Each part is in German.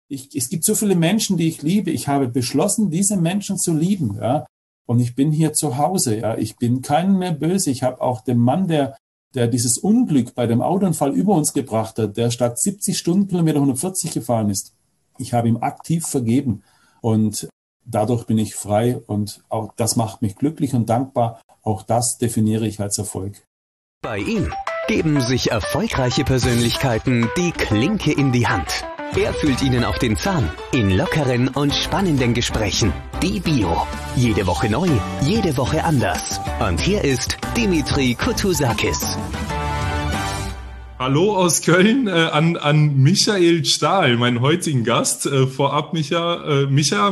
Es gibt so viele Menschen, die ich liebe. Ich habe beschlossen, diese Menschen zu lieben. Ja? Und ich bin hier zu Hause. Ja? Ich bin keinen mehr böse. Ich habe auch dem Mann, der dieses Unglück bei dem Autounfall über uns gebracht hat, der statt 70 Stundenkilometer 140 gefahren ist. Ich habe ihm aktiv vergeben. Und dadurch bin ich frei. Und auch das macht mich glücklich und dankbar. Auch das definiere ich als Erfolg. Bei ihm geben sich erfolgreiche Persönlichkeiten die Klinke in die Hand. Er fühlt ihnen auf den Zahn in lockeren und spannenden Gesprächen. Die Bio. Jede Woche neu, jede Woche anders. Und hier ist Dimitri Koutouzakis. Hallo aus Köln an Michael Stahl, meinen heutigen Gast. Vorab, Michael,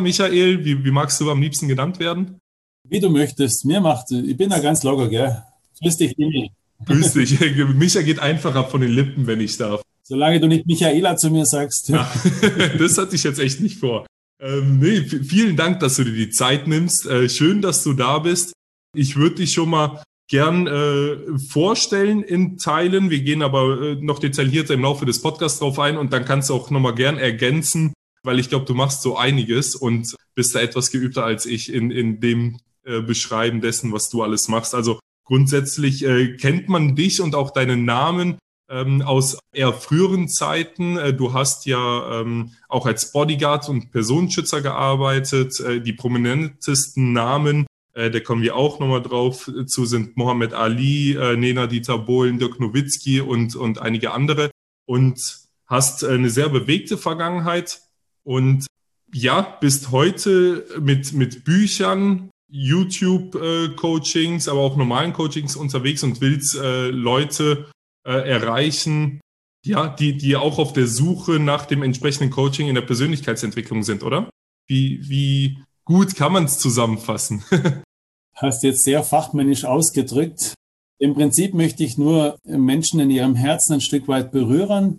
wie magst du am liebsten genannt werden? Wie du möchtest. Ich bin da ganz locker, gell? Grüß dich, Dimi. Grüß dich. Micha geht einfacher von den Lippen, wenn ich darf. Solange du nicht Michaela zu mir sagst. Ja, das hatte ich jetzt echt nicht vor. Vielen Dank, dass du dir die Zeit nimmst. Schön, dass du da bist. Ich würde dich schon mal gern vorstellen in Teilen. Wir gehen aber noch detaillierter im Laufe des Podcasts drauf ein und dann kannst du auch nochmal gern ergänzen, weil ich glaube, du machst so einiges und bist da etwas geübter als ich in dem Beschreiben dessen, was du alles machst. Also grundsätzlich kennt man dich und auch deinen Namen aus eher früheren Zeiten. Du hast ja auch als Bodyguard und Personenschützer gearbeitet. Die prominentesten Namen, da kommen wir auch nochmal drauf zu, sind Muhammad Ali, Nena Dieter Bohlen, Dirk Nowitzki und einige andere. Und hast eine sehr bewegte Vergangenheit und ja, bist heute mit Büchern, YouTube-Coachings, aber auch normalen Coachings unterwegs und willst Leute erreichen, ja, die auch auf der Suche nach dem entsprechenden Coaching in der Persönlichkeitsentwicklung sind, oder? Wie gut kann man es zusammenfassen? Hast jetzt sehr fachmännisch ausgedrückt. Im Prinzip möchte ich nur Menschen in ihrem Herzen ein Stück weit berühren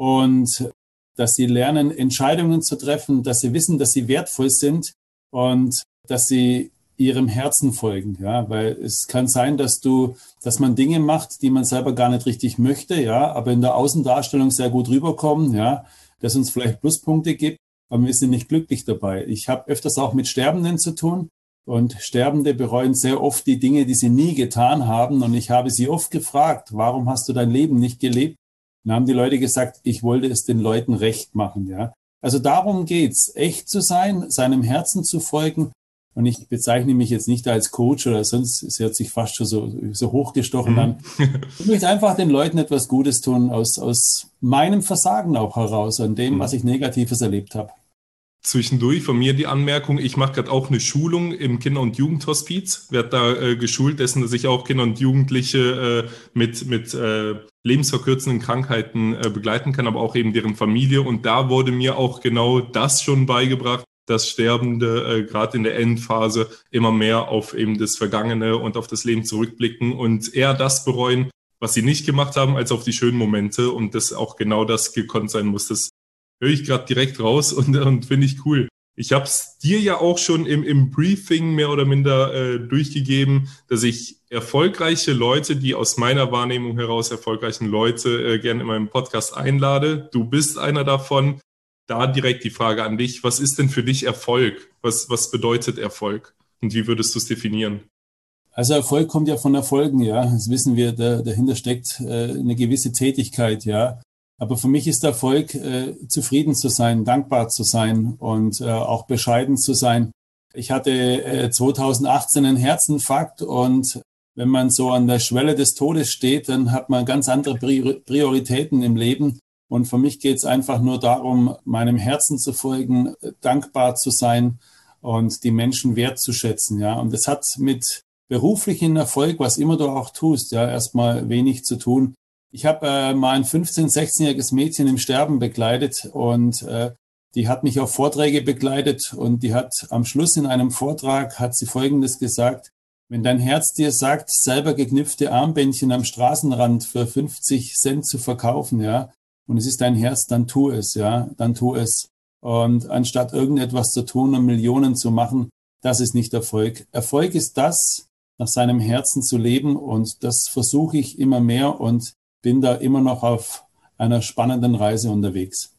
und dass sie lernen, Entscheidungen zu treffen, dass sie wissen, dass sie wertvoll sind und dass sie ihrem Herzen folgen, ja, weil es kann sein, dass man Dinge macht, die man selber gar nicht richtig möchte, ja, aber in der Außendarstellung sehr gut rüberkommen, ja, dass uns vielleicht Pluspunkte gibt, aber wir sind nicht glücklich dabei. Ich habe öfters auch mit Sterbenden zu tun und Sterbende bereuen sehr oft die Dinge, die sie nie getan haben und ich habe sie oft gefragt, warum hast du dein Leben nicht gelebt? Dann haben die Leute gesagt, ich wollte es den Leuten recht machen, ja. Also darum geht's, echt zu sein, seinem Herzen zu folgen. Und ich bezeichne mich jetzt nicht als Coach oder sonst, es hört sich fast schon so hochgestochen an. Ich möchte einfach den Leuten etwas Gutes tun, aus meinem Versagen auch heraus, an dem, was ich Negatives erlebt habe. Zwischendurch von mir die Anmerkung, ich mache gerade auch eine Schulung im Kinder- und Jugendhospiz, werde da geschult dessen, dass ich auch Kinder und Jugendliche mit lebensverkürzenden Krankheiten begleiten kann, aber auch eben deren Familie. Und da wurde mir auch genau das schon beigebracht, dass Sterbende gerade in der Endphase immer mehr auf eben das Vergangene und auf das Leben zurückblicken und eher das bereuen, was sie nicht gemacht haben, als auf die schönen Momente und dass auch genau das gekonnt sein muss. Das höre ich gerade direkt raus und finde ich cool. Ich habe es dir ja auch schon im Briefing mehr oder minder durchgegeben, dass ich erfolgreiche Leute, die aus meiner Wahrnehmung heraus erfolgreichen Leute gerne in meinem Podcast einlade. Du bist einer davon. Da direkt die Frage an dich, was ist denn für dich Erfolg? Was bedeutet Erfolg? Und wie würdest du es definieren? Also Erfolg kommt ja von Erfolgen, ja. Das wissen wir, dahinter steckt eine gewisse Tätigkeit, ja. Aber für mich ist Erfolg, zufrieden zu sein, dankbar zu sein und auch bescheiden zu sein. Ich hatte 2018 einen Herzinfarkt und wenn man so an der Schwelle des Todes steht, dann hat man ganz andere Prioritäten im Leben. Und für mich geht es einfach nur darum, meinem Herzen zu folgen, dankbar zu sein und die Menschen wertzuschätzen. Ja. Und das hat mit beruflichem Erfolg, was immer du auch tust, ja, erstmal wenig zu tun. Ich habe mal ein 15-, 16-jähriges Mädchen im Sterben begleitet und die hat mich auf Vorträge begleitet und die hat am Schluss in einem Vortrag, hat sie Folgendes gesagt: Wenn dein Herz dir sagt, selber geknüpfte Armbändchen am Straßenrand für 50 Cent zu verkaufen, ja, und es ist dein Herz, dann tu es, ja, dann tu es. Und anstatt irgendetwas zu tun und Millionen zu machen, das ist nicht Erfolg. Erfolg ist das, nach seinem Herzen zu leben und das versuche ich immer mehr und bin da immer noch auf einer spannenden Reise unterwegs.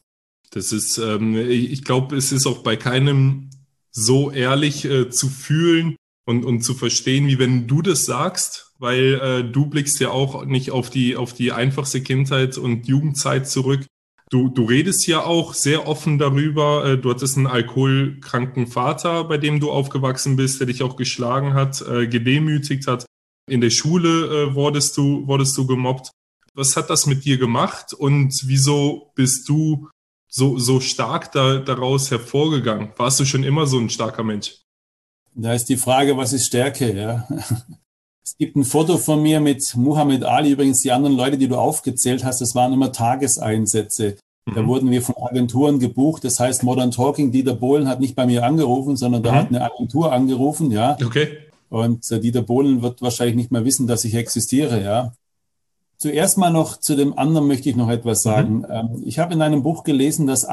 Das ist, ich glaube, es ist auch bei keinem so ehrlich zu fühlen und zu verstehen, wie wenn du das sagst, weil du blickst ja auch nicht auf die einfachste Kindheit und Jugendzeit zurück. Du redest ja auch sehr offen darüber. Du hattest einen alkoholkranken Vater, bei dem du aufgewachsen bist, der dich auch geschlagen hat, gedemütigt hat. In der Schule wurdest du gemobbt. Was hat das mit dir gemacht und wieso bist du so stark daraus hervorgegangen? Warst du schon immer so ein starker Mensch? Da ist die Frage, was ist Stärke? Ja? Es gibt ein Foto von mir mit Muhammad Ali. Übrigens, die anderen Leute, die du aufgezählt hast, das waren immer Tageseinsätze. Da wurden wir von Agenturen gebucht. Das heißt, Modern Talking, Dieter Bohlen hat nicht bei mir angerufen, sondern da hat eine Agentur angerufen. Ja. Okay. Und Dieter Bohlen wird wahrscheinlich nicht mehr wissen, dass ich existiere. Ja. Zuerst mal noch zu dem anderen möchte ich noch etwas sagen. Ich habe in einem Buch gelesen, dass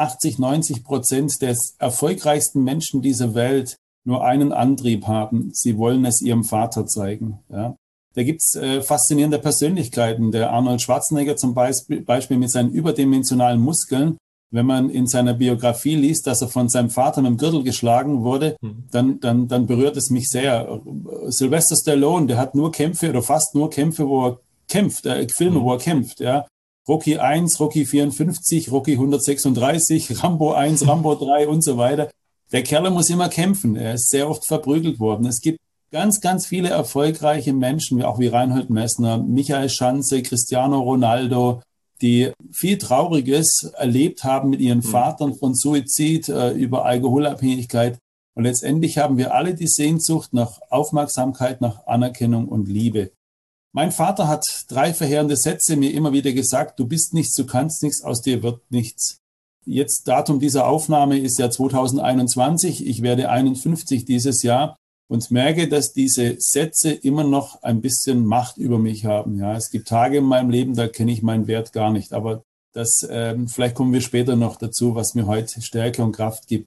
80-90% des erfolgreichsten Menschen dieser Welt nur einen Antrieb haben. Sie wollen es ihrem Vater zeigen. Ja. Da gibt's faszinierende Persönlichkeiten. Der Arnold Schwarzenegger zum Beispiel mit seinen überdimensionalen Muskeln. Wenn man in seiner Biografie liest, dass er von seinem Vater mit dem Gürtel geschlagen wurde, dann berührt es mich sehr. Sylvester Stallone, der hat nur Kämpfe oder fast nur Kämpfe, wo er kämpft, Filme, wo er kämpft. Ja. Rocky 1, Rocky 54, Rocky 136, Rambo 1, Rambo 3 und so weiter. Der Kerl muss immer kämpfen. Er ist sehr oft verprügelt worden. Es gibt ganz, ganz viele erfolgreiche Menschen, auch wie Reinhold Messner, Michael Schanze, Cristiano Ronaldo, die viel Trauriges erlebt haben mit ihren Vatern, von Suizid über Alkoholabhängigkeit. Und letztendlich haben wir alle die Sehnsucht nach Aufmerksamkeit, nach Anerkennung und Liebe. Mein Vater hat 3 verheerende Sätze mir immer wieder gesagt: Du bist nichts, du kannst nichts, aus dir wird nichts. Jetzt Datum dieser Aufnahme ist ja 2021. Ich werde 51 dieses Jahr. Und merke, dass diese Sätze immer noch ein bisschen Macht über mich haben. Ja, es gibt Tage in meinem Leben, da kenne ich meinen Wert gar nicht. Aber das, vielleicht kommen wir später noch dazu, was mir heute Stärke und Kraft gibt.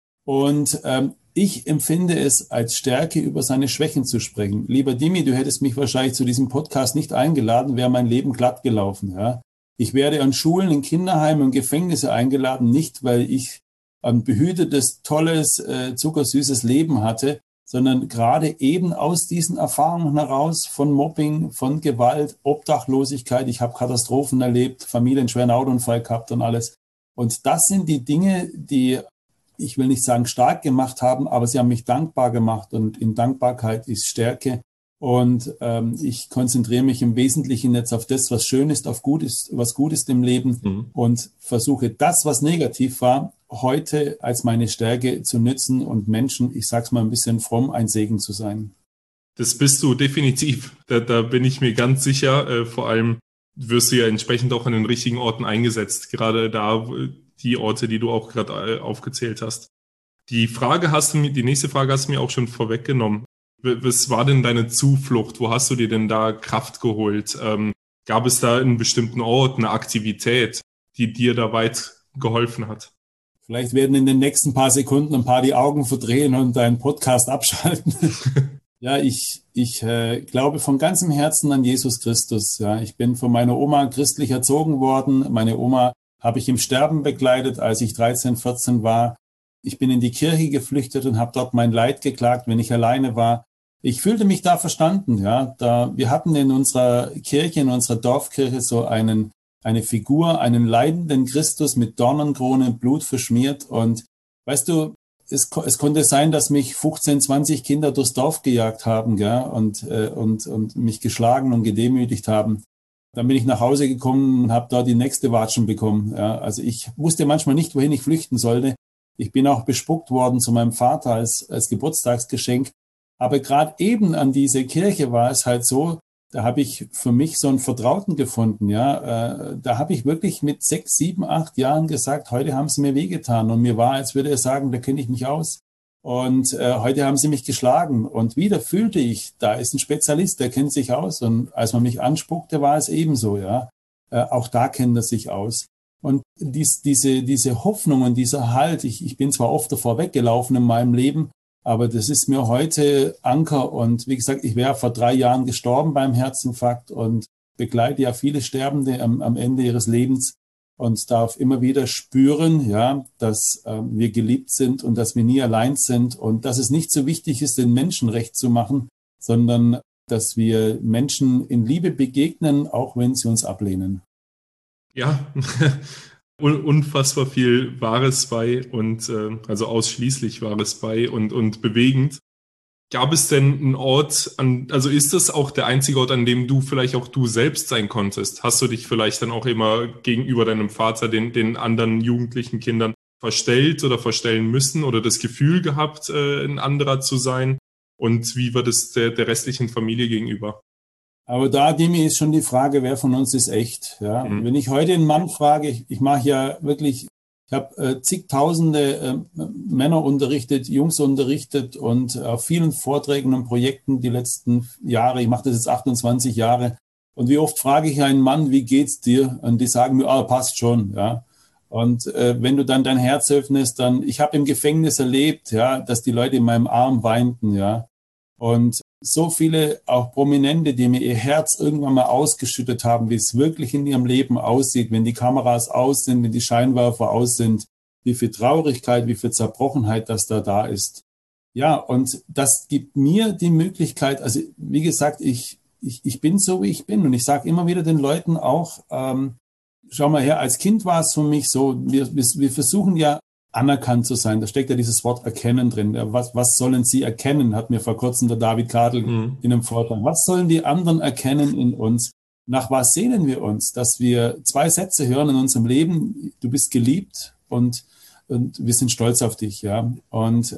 Und ich empfinde es als Stärke, über seine Schwächen zu sprechen. Lieber Dimi, du hättest mich wahrscheinlich zu diesem Podcast nicht eingeladen, wäre mein Leben glatt gelaufen. Ja, ich werde an Schulen, in Kinderheimen und Gefängnisse eingeladen, nicht weil ich ein behütetes, tolles, zuckersüßes Leben hatte, sondern gerade eben aus diesen Erfahrungen heraus von Mobbing, von Gewalt, Obdachlosigkeit. Ich habe Katastrophen erlebt, familienschweren Autounfall gehabt und alles. Und das sind die Dinge, die, ich will nicht sagen stark gemacht haben, aber sie haben mich dankbar gemacht. Und in Dankbarkeit ist Stärke. Und ich konzentriere mich im Wesentlichen jetzt auf das, was schön ist, auf gut ist, was gut ist im Leben und versuche das, was negativ war, heute als meine Stärke zu nützen und Menschen, ich sag's mal ein bisschen fromm, ein Segen zu sein. Das bist du definitiv. Da bin ich mir ganz sicher. Vor allem wirst du ja entsprechend auch an den richtigen Orten eingesetzt. Gerade da die Orte, die du auch gerade aufgezählt hast. Die nächste Frage hast du mir auch schon vorweggenommen. Was war denn deine Zuflucht? Wo hast du dir denn da Kraft geholt? Gab es da einen bestimmten Ort, eine Aktivität, die dir da weit geholfen hat? Vielleicht werden in den nächsten paar Sekunden ein paar die Augen verdrehen und deinen Podcast abschalten. Ja, ich glaube von ganzem Herzen an Jesus Christus. Ja, ich bin von meiner Oma christlich erzogen worden. Meine Oma habe ich im Sterben begleitet, als ich 13, 14 war. Ich bin in die Kirche geflüchtet und habe dort mein Leid geklagt, wenn ich alleine war. Ich fühlte mich da verstanden. Ja, wir hatten in unserer Kirche, in unserer Dorfkirche so eine Figur, einen leidenden Christus mit Dornenkrone, Blut verschmiert. Und weißt du, es konnte sein, dass mich 15, 20 Kinder durchs Dorf gejagt haben, gell, und mich geschlagen und gedemütigt haben. Dann bin ich nach Hause gekommen und habe dort die nächste Watschen bekommen. Ja, also ich wusste manchmal nicht, wohin ich flüchten sollte. Ich bin auch bespuckt worden zu meinem Vater als Geburtstagsgeschenk. Aber gerade eben an diese Kirche war es halt so, da habe ich für mich so einen Vertrauten gefunden. Ja, da habe ich wirklich mit 6, 7, 8 Jahren gesagt, heute haben sie mir wehgetan. Und mir war, als würde er sagen, da kenne ich mich aus. Und heute haben sie mich geschlagen. Und wieder fühlte ich, da ist ein Spezialist, der kennt sich aus. Und als man mich anspuckte, war es ebenso. Ja, auch da kennt er sich aus. Und diese Hoffnung und dieser Halt, ich bin zwar oft davor weggelaufen in meinem Leben, aber das ist mir heute Anker. Und wie gesagt, ich wäre vor 3 Jahren gestorben beim Herzinfarkt und begleite ja viele Sterbende am Ende ihres Lebens. und darf immer wieder spüren, ja, dass wir geliebt sind und dass wir nie allein sind und dass es nicht so wichtig ist, den Menschen recht zu machen, sondern dass wir Menschen in Liebe begegnen, auch wenn sie uns ablehnen. Ja, unfassbar viel Wahres bei und also ausschließlich Wahres bei und bewegend. Gab es denn einen Ort, also ist das auch der einzige Ort, an dem du vielleicht auch du selbst sein konntest? Hast du dich vielleicht dann auch immer gegenüber deinem Vater, den anderen jugendlichen Kindern verstellt oder verstellen müssen oder das Gefühl gehabt, ein anderer zu sein? Und wie war das der restlichen Familie gegenüber? Aber da, Dimi, ist schon die Frage, wer von uns ist echt? Ja? Wenn ich heute einen Mann frage, ich mache ja wirklich, ich habe zigtausende Männer unterrichtet, Jungs unterrichtet und auf vielen Vorträgen und Projekten die letzten Jahre, ich mache das jetzt 28 Jahre. Und wie oft frage ich einen Mann, wie geht's dir? Und die sagen mir, passt schon, ja. Und wenn du dann dein Herz öffnest, dann, ich habe im Gefängnis erlebt, ja, dass die Leute in meinem Arm weinten, ja. Und so viele auch Prominente, die mir ihr Herz irgendwann mal ausgeschüttet haben, wie es wirklich in ihrem Leben aussieht, wenn die Kameras aus sind, wenn die Scheinwerfer aus sind, wie viel Traurigkeit, wie viel Zerbrochenheit das da ist. Ja, und das gibt mir die Möglichkeit, also wie gesagt, ich bin so, wie ich bin. Und ich sage immer wieder den Leuten auch, schau mal her, als Kind war es für mich so, wir versuchen ja anerkannt zu sein. Da steckt ja dieses Wort erkennen drin. Was sollen sie erkennen, hat mir vor kurzem der David Kadel in einem Vortrag. Was sollen die anderen erkennen in uns? Nach was sehnen wir uns? Dass wir 2 Sätze hören in unserem Leben, du bist geliebt und wir sind stolz auf dich. Ja. Und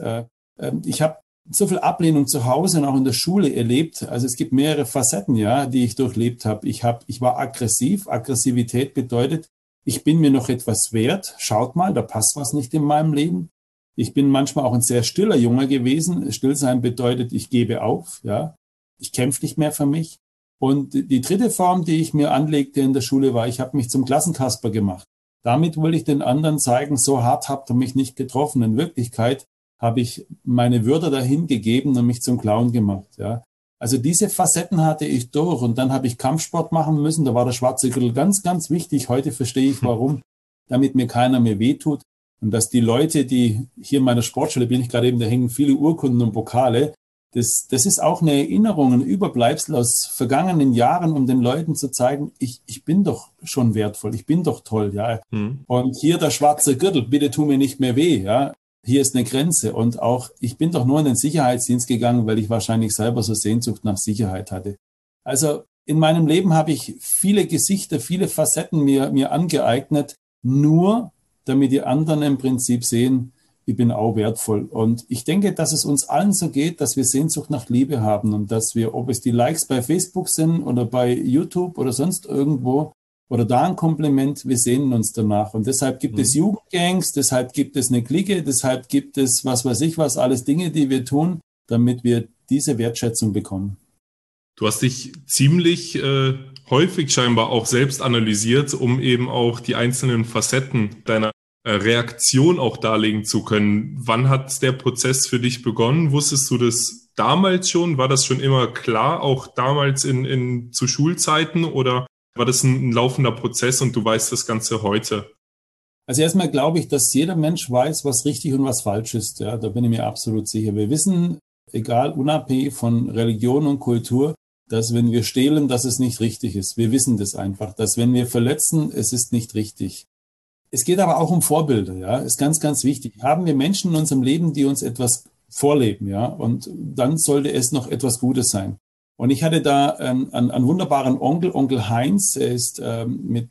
ich habe so viel Ablehnung zu Hause und auch in der Schule erlebt. Also es gibt mehrere Facetten, ja, die ich durchlebt habe. Ich war aggressiv. Aggressivität bedeutet, ich bin mir noch etwas wert. Schaut mal, da passt was nicht in meinem Leben. Ich bin manchmal auch ein sehr stiller Junge gewesen. Stillsein bedeutet, ich gebe auf, ja. Ich kämpfe nicht mehr für mich. Und die dritte Form, die ich mir anlegte in der Schule, war, ich habe mich zum Klassenkasper gemacht. Damit wollte ich den anderen zeigen, so hart habt ihr mich nicht getroffen. In Wirklichkeit habe ich meine Würde dahin gegeben und mich zum Clown gemacht, ja. Also diese Facetten hatte ich durch und dann habe ich Kampfsport machen müssen. Da war der schwarze Gürtel ganz, ganz wichtig. Heute verstehe ich, warum, damit mir keiner mehr wehtut. Und dass die Leute, die hier in meiner Sportschule bin ich gerade eben, da hängen viele Urkunden und Pokale. Das ist auch eine Erinnerung, ein Überbleibsel aus vergangenen Jahren, um den Leuten zu zeigen, ich bin doch schon wertvoll, ich bin doch toll, ja. Und hier der schwarze Gürtel, bitte tu mir nicht mehr weh, ja. Hier ist eine Grenze und auch, ich bin doch nur in den Sicherheitsdienst gegangen, weil ich wahrscheinlich selber so Sehnsucht nach Sicherheit hatte. Also in meinem Leben habe ich viele Gesichter, viele Facetten mir angeeignet, nur damit die anderen im Prinzip sehen, ich bin auch wertvoll. Und ich denke, dass es uns allen so geht, dass wir Sehnsucht nach Liebe haben und dass wir, ob es die Likes bei Facebook sind oder bei YouTube oder sonst irgendwo, oder da ein Kompliment, wir sehnen uns danach. Und deshalb gibt es Jugendgangs, deshalb gibt es eine Clique, deshalb gibt es was weiß ich was, alles Dinge, die wir tun, damit wir diese Wertschätzung bekommen. Du hast dich ziemlich häufig scheinbar auch selbst analysiert, um eben auch die einzelnen Facetten deiner Reaktion auch darlegen zu können. Wann hat der Prozess für dich begonnen? Wusstest du das damals schon? War das schon immer klar, auch damals zu Schulzeiten, oder war das ein laufender Prozess und du weißt das Ganze heute? Also erstmal glaube ich, dass jeder Mensch weiß, was richtig und was falsch ist. Ja, da bin ich mir absolut sicher. Wir wissen, egal, unabhängig von Religion und Kultur, dass wenn wir stehlen, dass es nicht richtig ist. Wir wissen das einfach, dass wenn wir verletzen, es ist nicht richtig. Es geht aber auch um Vorbilder, ja, ist ganz, ganz wichtig. Haben wir Menschen in unserem Leben, die uns etwas vorleben, ja, und dann sollte es noch etwas Gutes sein. Und ich hatte da einen wunderbaren Onkel Heinz, er ist mit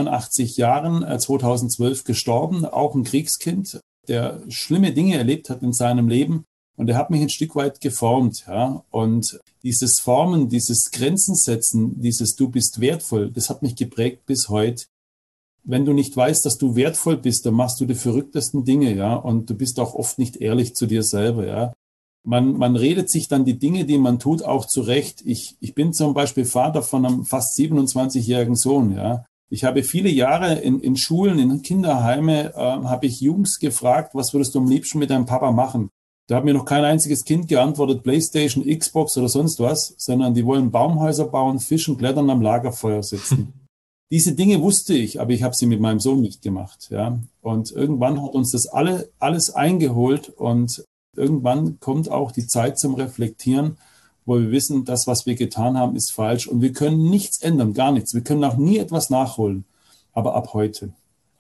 82 Jahren 2012 gestorben, auch ein Kriegskind, der schlimme Dinge erlebt hat in seinem Leben. Und er hat mich ein Stück weit geformt, ja. Und dieses Formen, dieses Grenzen setzen, dieses Du bist wertvoll, das hat mich geprägt bis heute. Wenn du nicht weißt, dass du wertvoll bist, dann machst du die verrücktesten Dinge, ja. Und du bist auch oft nicht ehrlich zu dir selber, ja. Man redet sich dann die Dinge, die man tut, auch zurecht. Ich bin zum Beispiel Vater von einem fast 27-jährigen Sohn, ja. Ich habe viele Jahre in Schulen, in Kinderheime, habe ich Jungs gefragt, was würdest du am liebsten mit deinem Papa machen? Da hat mir noch kein einziges Kind geantwortet, PlayStation, Xbox oder sonst was, sondern die wollen Baumhäuser bauen, fischen, klettern, am Lagerfeuer sitzen. Diese Dinge wusste ich, aber ich habe sie mit meinem Sohn nicht gemacht. Ja. Und irgendwann hat uns das alles eingeholt und irgendwann kommt auch die Zeit zum Reflektieren, wo wir wissen, das, was wir getan haben, ist falsch und wir können nichts ändern, gar nichts. Wir können auch nie etwas nachholen, aber ab heute.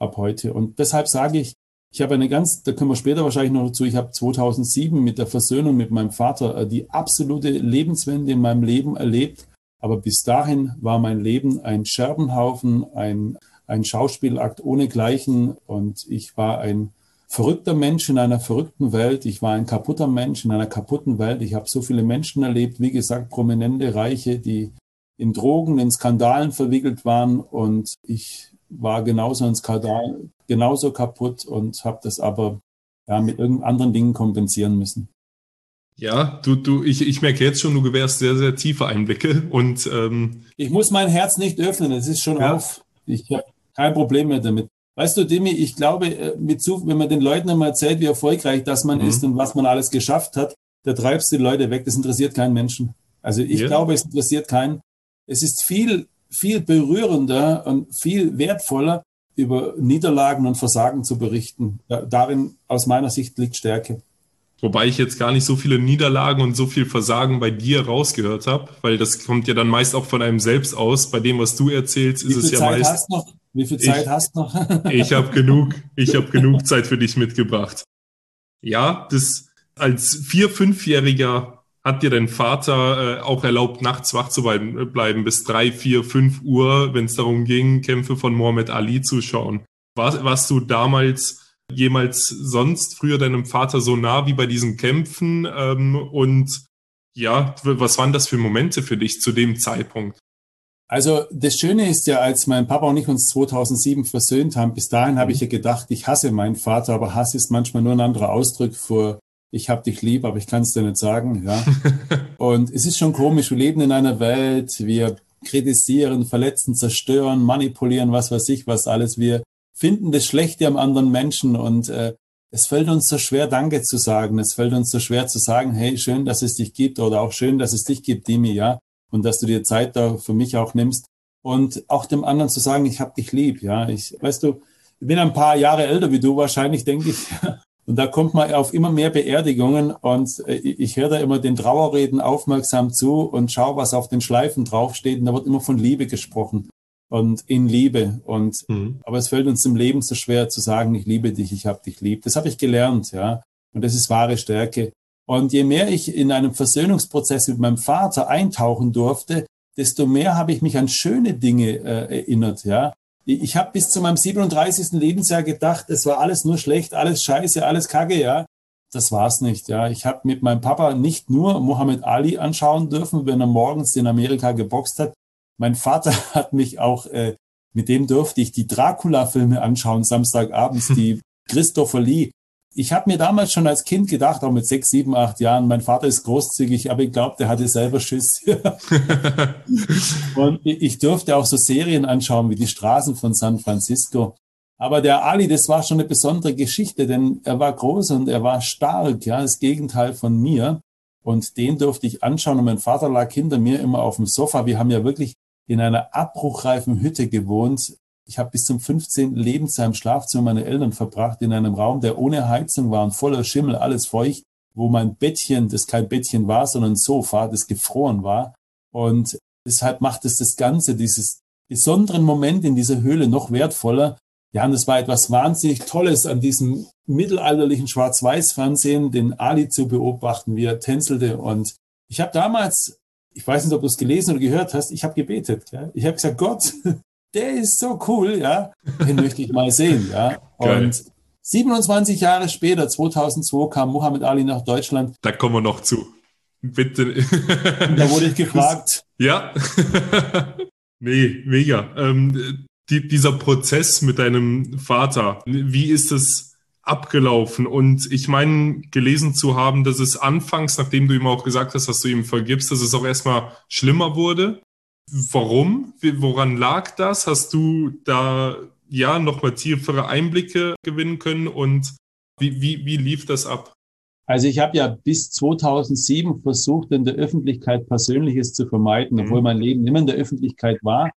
Und deshalb sage ich, ich habe da können wir später wahrscheinlich noch dazu, ich habe 2007 mit der Versöhnung mit meinem Vater die absolute Lebenswende in meinem Leben erlebt. Aber bis dahin war mein Leben ein Scherbenhaufen, ein Schauspielakt ohnegleichen und ich war ein verrückter Mensch in einer verrückten Welt. Ich war ein kaputter Mensch in einer kaputten Welt. Ich habe so viele Menschen erlebt, wie gesagt, prominente, Reiche, die in Drogen, in Skandalen verwickelt waren und ich war genauso ein Skandal, genauso kaputt und habe das aber mit irgendeinen anderen Dingen kompensieren müssen. Ja, ich merke jetzt schon, du gewährst sehr, sehr tiefe Einblicke und ich muss mein Herz nicht öffnen, es ist schon auf. Ich habe kein Problem mehr damit. Weißt du, Demi, ich glaube, wenn man den Leuten einmal erzählt, wie erfolgreich das man ist und was man alles geschafft hat, da treibst du die Leute weg, das interessiert keinen Menschen. Also ich glaube, es interessiert keinen. Es ist viel, viel berührender und viel wertvoller, über Niederlagen und Versagen zu berichten. Darin, aus meiner Sicht, liegt Stärke. Wobei ich jetzt gar nicht so viele Niederlagen und so viel Versagen bei dir rausgehört habe, weil das kommt ja dann meist auch von einem selbst aus. Bei dem, was du erzählst, ist es ja meist... Wie viel Zeit hast du noch? Ich habe genug Zeit für dich mitgebracht. Ja, das als 4-5-Jähriger hat dir dein Vater auch erlaubt, nachts wach zu bleiben bis 3, 4, 5 Uhr, wenn es darum ging, Kämpfe von Muhammad Ali zu schauen. Warst du damals jemals sonst früher deinem Vater so nah wie bei diesen Kämpfen? Und ja, was waren das für Momente für dich zu dem Zeitpunkt? Also das Schöne ist ja, als mein Papa und ich uns 2007 versöhnt haben, bis dahin habe ich ja gedacht, ich hasse meinen Vater, aber Hass ist manchmal nur ein anderer Ausdruck für ich hab dich lieb, aber ich kann es dir nicht sagen. Ja. Und es ist schon komisch, wir leben in einer Welt, wir kritisieren, verletzen, zerstören, manipulieren, was weiß ich, was alles. Wir finden das Schlechte am anderen Menschen und es fällt uns so schwer, Danke zu sagen. Es fällt uns so schwer zu sagen, hey, schön, dass es dich gibt oder auch schön, dass es dich gibt, Dimi, ja. Und dass du dir Zeit da für mich auch nimmst und auch dem anderen zu sagen, ich hab dich lieb, ja. Weißt du, ich bin ein paar Jahre älter wie du wahrscheinlich, denke ich. Und da kommt man auf immer mehr Beerdigungen und ich höre da immer den Trauerreden aufmerksam zu und schaue, was auf den Schleifen draufsteht. Und da wird immer von Liebe gesprochen und in Liebe. Aber es fällt uns im Leben so schwer zu sagen, ich liebe dich, ich hab dich lieb. Das habe ich gelernt, ja. Und das ist wahre Stärke. Und je mehr ich in einem Versöhnungsprozess mit meinem Vater eintauchen durfte, desto mehr habe ich mich an schöne Dinge erinnert, ja. Ich habe bis zu meinem 37. Lebensjahr gedacht, es war alles nur schlecht, alles scheiße, alles kacke, ja. Das war's nicht, ja. Ich habe mit meinem Papa nicht nur Muhammad Ali anschauen dürfen, wenn er morgens in Amerika geboxt hat. Mein Vater hat mich auch, mit dem durfte ich die Dracula-Filme anschauen, samstagabends, die Christopher Lee. Ich habe mir damals schon als Kind gedacht, auch mit 6, 7, 8 Jahren, mein Vater ist großzügig, aber ich glaube, der hatte selber Schiss. Und ich durfte auch so Serien anschauen wie die Straßen von San Francisco. Aber der Ali, das war schon eine besondere Geschichte, denn er war groß und er war stark, ja, das Gegenteil von mir. Und den durfte ich anschauen und mein Vater lag hinter mir immer auf dem Sofa. Wir haben ja wirklich in einer abbruchreifen Hütte gewohnt. Ich habe bis zum 15. Lebensjahr im Schlafzimmer meiner Eltern verbracht, in einem Raum, der ohne Heizung war und voller Schimmel, alles feucht, wo mein Bettchen, das kein Bettchen war, sondern ein Sofa, das gefroren war. Und deshalb macht es das Ganze, dieses besonderen Moment in dieser Höhle noch wertvoller. Ja, und es war etwas wahnsinnig Tolles an diesem mittelalterlichen Schwarz-Weiß-Fernsehen, den Ali zu beobachten, wie er tänzelte. Und ich habe damals, ich weiß nicht, ob du es gelesen oder gehört hast, ich habe gebetet. Ja? Ich habe gesagt, Gott, der ist so cool, ja, den möchte ich mal sehen, ja. Und 27 Jahre später, 2002, kam Muhammad Ali nach Deutschland. Da kommen wir noch zu. Bitte. Und da wurde ich gefragt. Ja. Nee, mega. Dieser Prozess mit deinem Vater, wie ist es abgelaufen? Und ich meine, gelesen zu haben, dass es anfangs, nachdem du ihm auch gesagt hast, dass du ihm vergibst, dass es auch erstmal schlimmer wurde. Warum? Woran lag das? Hast du da ja nochmal tiefere Einblicke gewinnen können? Und wie lief das ab? Also ich habe ja bis 2007 versucht, in der Öffentlichkeit Persönliches zu vermeiden, obwohl mein Leben immer in der Öffentlichkeit war.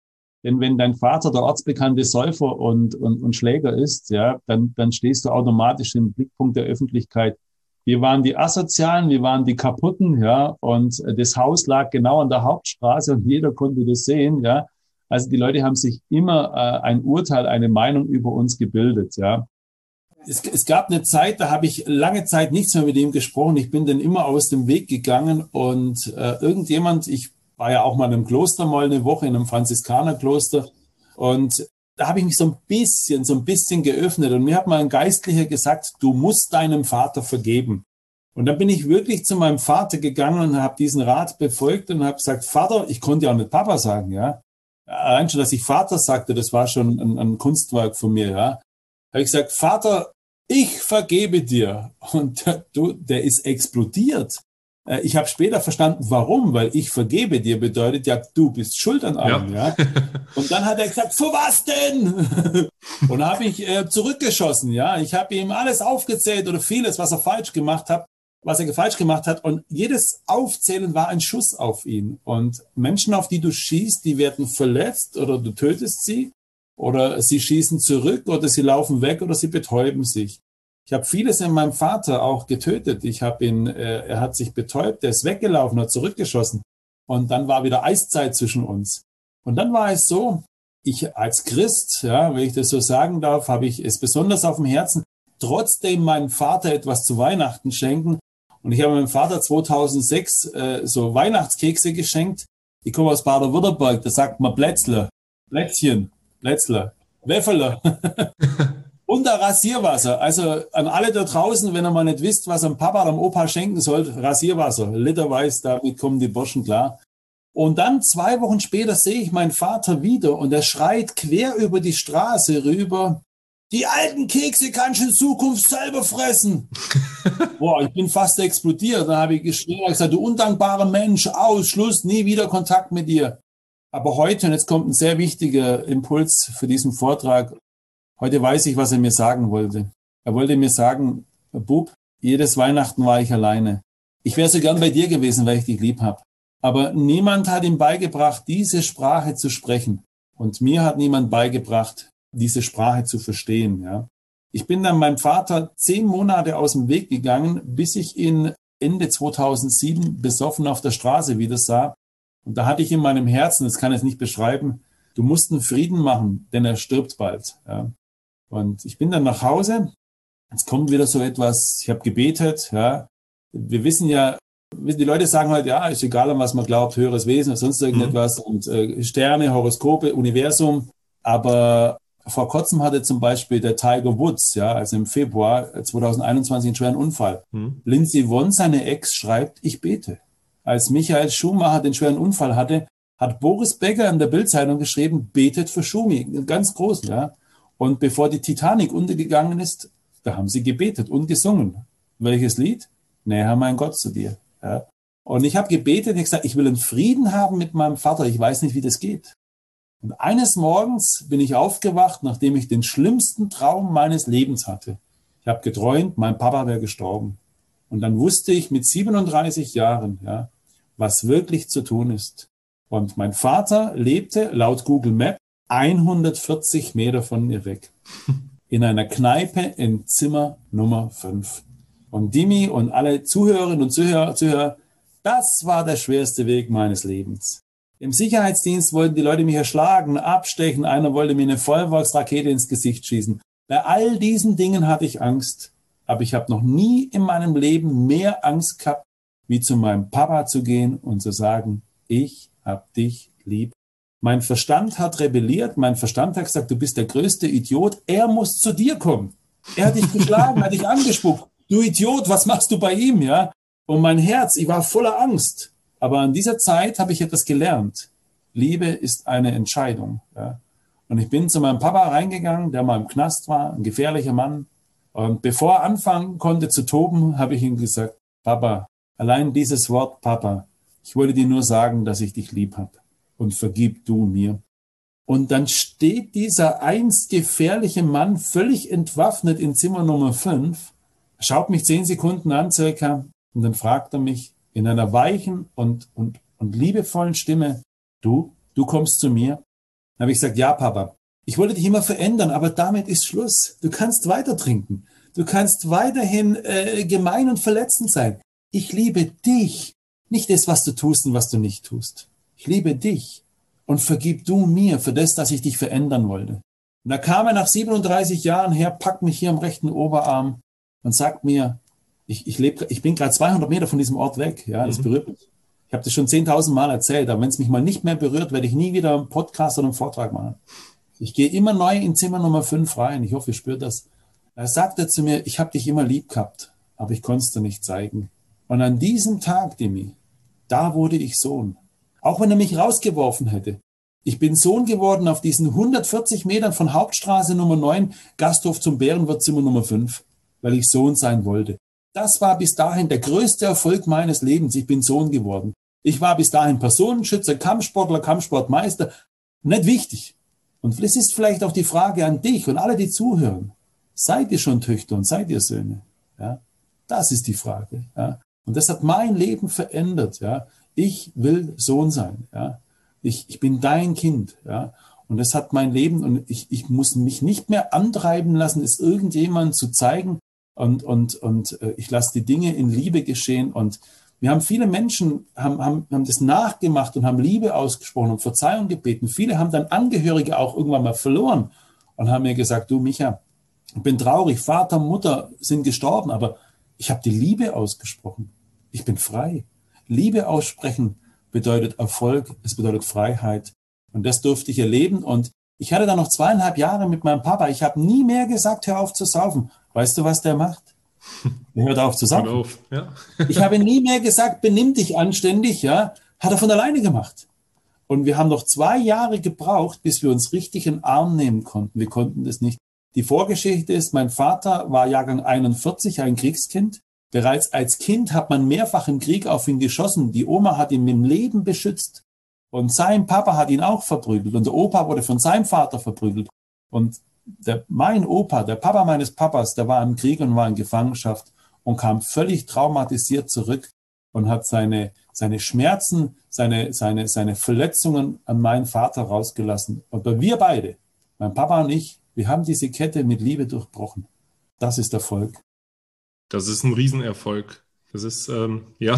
Denn wenn dein Vater der ortsbekannte Säufer und Schläger ist, ja, dann stehst du automatisch im Blickpunkt der Öffentlichkeit. Wir waren die Asozialen, wir waren die Kaputten, ja, und das Haus lag genau an der Hauptstraße und jeder konnte das sehen, ja. Also die Leute haben sich immer ein Urteil, eine Meinung über uns gebildet, ja. Es gab eine Zeit, da habe ich lange Zeit nichts mehr mit ihm gesprochen. Ich bin dann immer aus dem Weg gegangen und irgendjemand, ich war ja auch mal in einem Kloster mal eine Woche, in einem Franziskanerkloster, und da habe ich mich so ein bisschen geöffnet und mir hat mal ein Geistlicher gesagt, du musst deinem Vater vergeben. Und dann bin ich wirklich zu meinem Vater gegangen und habe diesen Rat befolgt und habe gesagt, Vater, ich konnte ja auch nicht Papa sagen, ja. Allein schon, dass ich Vater sagte, das war schon ein Kunstwerk von mir, ja. Da habe ich gesagt, Vater, ich vergebe dir. Und der ist explodiert. Ich habe später verstanden, warum, weil ich vergebe dir bedeutet ja, du bist schuld an allem, ja. Und dann hat er gesagt, für was denn? Und da habe ich zurückgeschossen, ja. Ich habe ihm alles aufgezählt oder vieles, was er falsch gemacht hat. Und jedes Aufzählen war ein Schuss auf ihn. Und Menschen, auf die du schießt, die werden verletzt oder du tötest sie oder sie schießen zurück oder sie laufen weg oder sie betäuben sich. Ich habe vieles in meinem Vater auch getötet. Er hat sich betäubt, er ist weggelaufen, hat zurückgeschossen. Und dann war wieder Eiszeit zwischen uns. Und dann war es so, ich als Christ, ja, wenn ich das so sagen darf, habe ich es besonders auf dem Herzen, trotzdem meinem Vater etwas zu Weihnachten schenken. Und ich habe meinem Vater 2006 so Weihnachtskekse geschenkt. Ich komme aus Baden-Württemberg, da sagt man Plätzle, Plätzchen, Plätzle, Wäffele. Und ein Rasierwasser. Also an alle da draußen, wenn ihr mal nicht wisst, was am Papa oder am Opa schenken sollt, Rasierwasser, literweise, damit kommen die Burschen klar. Und dann 2 Wochen später sehe ich meinen Vater wieder und er schreit quer über die Straße rüber, die alten Kekse kannst du in Zukunft selber fressen. Boah, ich bin fast explodiert. Dann habe ich geschrien, gesagt, du undankbarer Mensch, aus, Schluss, nie wieder Kontakt mit dir. Aber heute, und jetzt kommt ein sehr wichtiger Impuls für diesen Vortrag, heute weiß ich, was er mir sagen wollte. Er wollte mir sagen, Bub, jedes Weihnachten war ich alleine. Ich wäre so gern bei dir gewesen, weil ich dich lieb habe. Aber niemand hat ihm beigebracht, diese Sprache zu sprechen. Und mir hat niemand beigebracht, diese Sprache zu verstehen. Ja. Ich bin dann meinem Vater 10 Monate aus dem Weg gegangen, bis ich ihn Ende 2007 besoffen auf der Straße wieder sah. Und da hatte ich in meinem Herzen, das kann ich nicht beschreiben, du musst einen Frieden machen, denn er stirbt bald. Ja. Und ich bin dann nach Hause. Jetzt kommt wieder so etwas, ich habe gebetet. Ja. Wir wissen ja, die Leute sagen halt, ja, ist egal, an was man glaubt, höheres Wesen oder sonst irgendetwas und Sterne, Horoskope, Universum. Aber vor kurzem hatte zum Beispiel der Tiger Woods, ja, also im Februar 2021 einen schweren Unfall. Lindsey Vonn, seine Ex, schreibt, ich bete. Als Michael Schumacher den schweren Unfall hatte, hat Boris Becker in der Bild-Zeitung geschrieben, betet für Schumi, ganz groß, ja. Und bevor die Titanic untergegangen ist, da haben sie gebetet und gesungen. Welches Lied? Näher mein Gott zu dir. Ja. Und ich habe gebetet, ich gesagt, ich will einen Frieden haben mit meinem Vater, ich weiß nicht, wie das geht. Und eines Morgens bin ich aufgewacht, nachdem ich den schlimmsten Traum meines Lebens hatte. Ich habe geträumt, mein Papa wäre gestorben. Und dann wusste ich mit 37 Jahren, ja, was wirklich zu tun ist. Und mein Vater lebte laut Google Maps 140 Meter von mir weg. In einer Kneipe in Zimmer Nummer 5. Und Dimi und alle Zuhörerinnen und Zuhörer, das war der schwerste Weg meines Lebens. Im Sicherheitsdienst wollten die Leute mich erschlagen, abstechen, einer wollte mir eine Feuerwerksrakete ins Gesicht schießen. Bei all diesen Dingen hatte ich Angst, aber ich habe noch nie in meinem Leben mehr Angst gehabt, wie zu meinem Papa zu gehen und zu sagen, ich hab dich lieb. Mein Verstand hat rebelliert, mein Verstand hat gesagt, du bist der größte Idiot, er muss zu dir kommen. Er hat dich geschlagen, hat dich angespuckt. Du Idiot, was machst du bei ihm, ja? Und mein Herz, ich war voller Angst. Aber an dieser Zeit habe ich etwas gelernt. Liebe ist eine Entscheidung. Ja? Und ich bin zu meinem Papa reingegangen, der mal im Knast war, ein gefährlicher Mann. Und bevor er anfangen konnte zu toben, habe ich ihm gesagt, Papa, allein dieses Wort Papa, ich wollte dir nur sagen, dass ich dich lieb habe. Und vergib du mir. Und dann steht dieser einst gefährliche Mann völlig entwaffnet in Zimmer Nummer 5, schaut mich 10 Sekunden an circa und dann fragt er mich in einer weichen und liebevollen Stimme, du kommst zu mir? Dann habe ich gesagt, ja, Papa, ich wollte dich immer verändern, aber damit ist Schluss. Du kannst weiter trinken. Du kannst weiterhin gemein und verletzend sein. Ich liebe dich. Nicht das, was du tust und was du nicht tust. Ich liebe dich. Und vergib du mir für das, dass ich dich verändern wollte. Und da kam er nach 37 Jahren her, packt mich hier am rechten Oberarm und sagt mir, ich bin gerade 200 Meter von diesem Ort weg. Ja, das berührt mich. Ich habe das schon 10.000 Mal erzählt, aber wenn es mich mal nicht mehr berührt, werde ich nie wieder einen Podcast oder einen Vortrag machen. Ich gehe immer neu in Zimmer Nummer 5 rein. Ich hoffe, ihr spürt das. Er sagte zu mir, ich habe dich immer lieb gehabt, aber ich konnte es dir nicht zeigen. Und an diesem Tag, Dimi, da wurde ich Sohn. Auch wenn er mich rausgeworfen hätte. Ich bin Sohn geworden auf diesen 140 Metern von Hauptstraße Nummer 9, Gasthof zum Bärenwirt Zimmer Nummer 5, weil ich Sohn sein wollte. Das war bis dahin der größte Erfolg meines Lebens. Ich bin Sohn geworden. Ich war bis dahin Personenschützer, Kampfsportler, Kampfsportmeister. Nicht wichtig. Und das ist vielleicht auch die Frage an dich und alle, die zuhören. Seid ihr schon Töchter und seid ihr Söhne? Ja? Das ist die Frage. Ja? Und das hat mein Leben verändert. Ja? Ich will Sohn sein. Ja? Ich bin dein Kind. Ja? Und das hat mein Leben, und ich muss mich nicht mehr antreiben lassen, es irgendjemandem zu zeigen. Und ich lasse die Dinge in Liebe geschehen. Und wir haben viele Menschen, haben das nachgemacht und haben Liebe ausgesprochen und Verzeihung gebeten. Viele haben dann Angehörige auch irgendwann mal verloren und haben mir gesagt, du Micha, ich bin traurig, Vater, Mutter sind gestorben, aber ich habe die Liebe ausgesprochen. Ich bin frei. Liebe aussprechen bedeutet Erfolg, es bedeutet Freiheit. Und das durfte ich erleben. Und ich hatte dann noch 2,5 Jahre mit meinem Papa. Ich habe nie mehr gesagt, hör auf zu saufen. Weißt du, was der macht? Er hört auf zu saufen. Ja. Ich habe nie mehr gesagt, benimm dich anständig. Ja, hat er von alleine gemacht. Und wir haben noch 2 Jahre gebraucht, bis wir uns richtig in den Arm nehmen konnten. Wir konnten das nicht. Die Vorgeschichte ist, mein Vater war Jahrgang 41, ein Kriegskind. Bereits als Kind hat man mehrfach im Krieg auf ihn geschossen. Die Oma hat ihn mit dem Leben beschützt. Und sein Papa hat ihn auch verprügelt. Und der Opa wurde von seinem Vater verprügelt. Und mein Opa, der Papa meines Papas, der war im Krieg und war in Gefangenschaft und kam völlig traumatisiert zurück und hat seine Schmerzen, seine Verletzungen an meinen Vater rausgelassen. Und wir beide, mein Papa und ich, wir haben diese Kette mit Liebe durchbrochen. Das ist Erfolg. Das ist ein Riesenerfolg. Das ist, ja.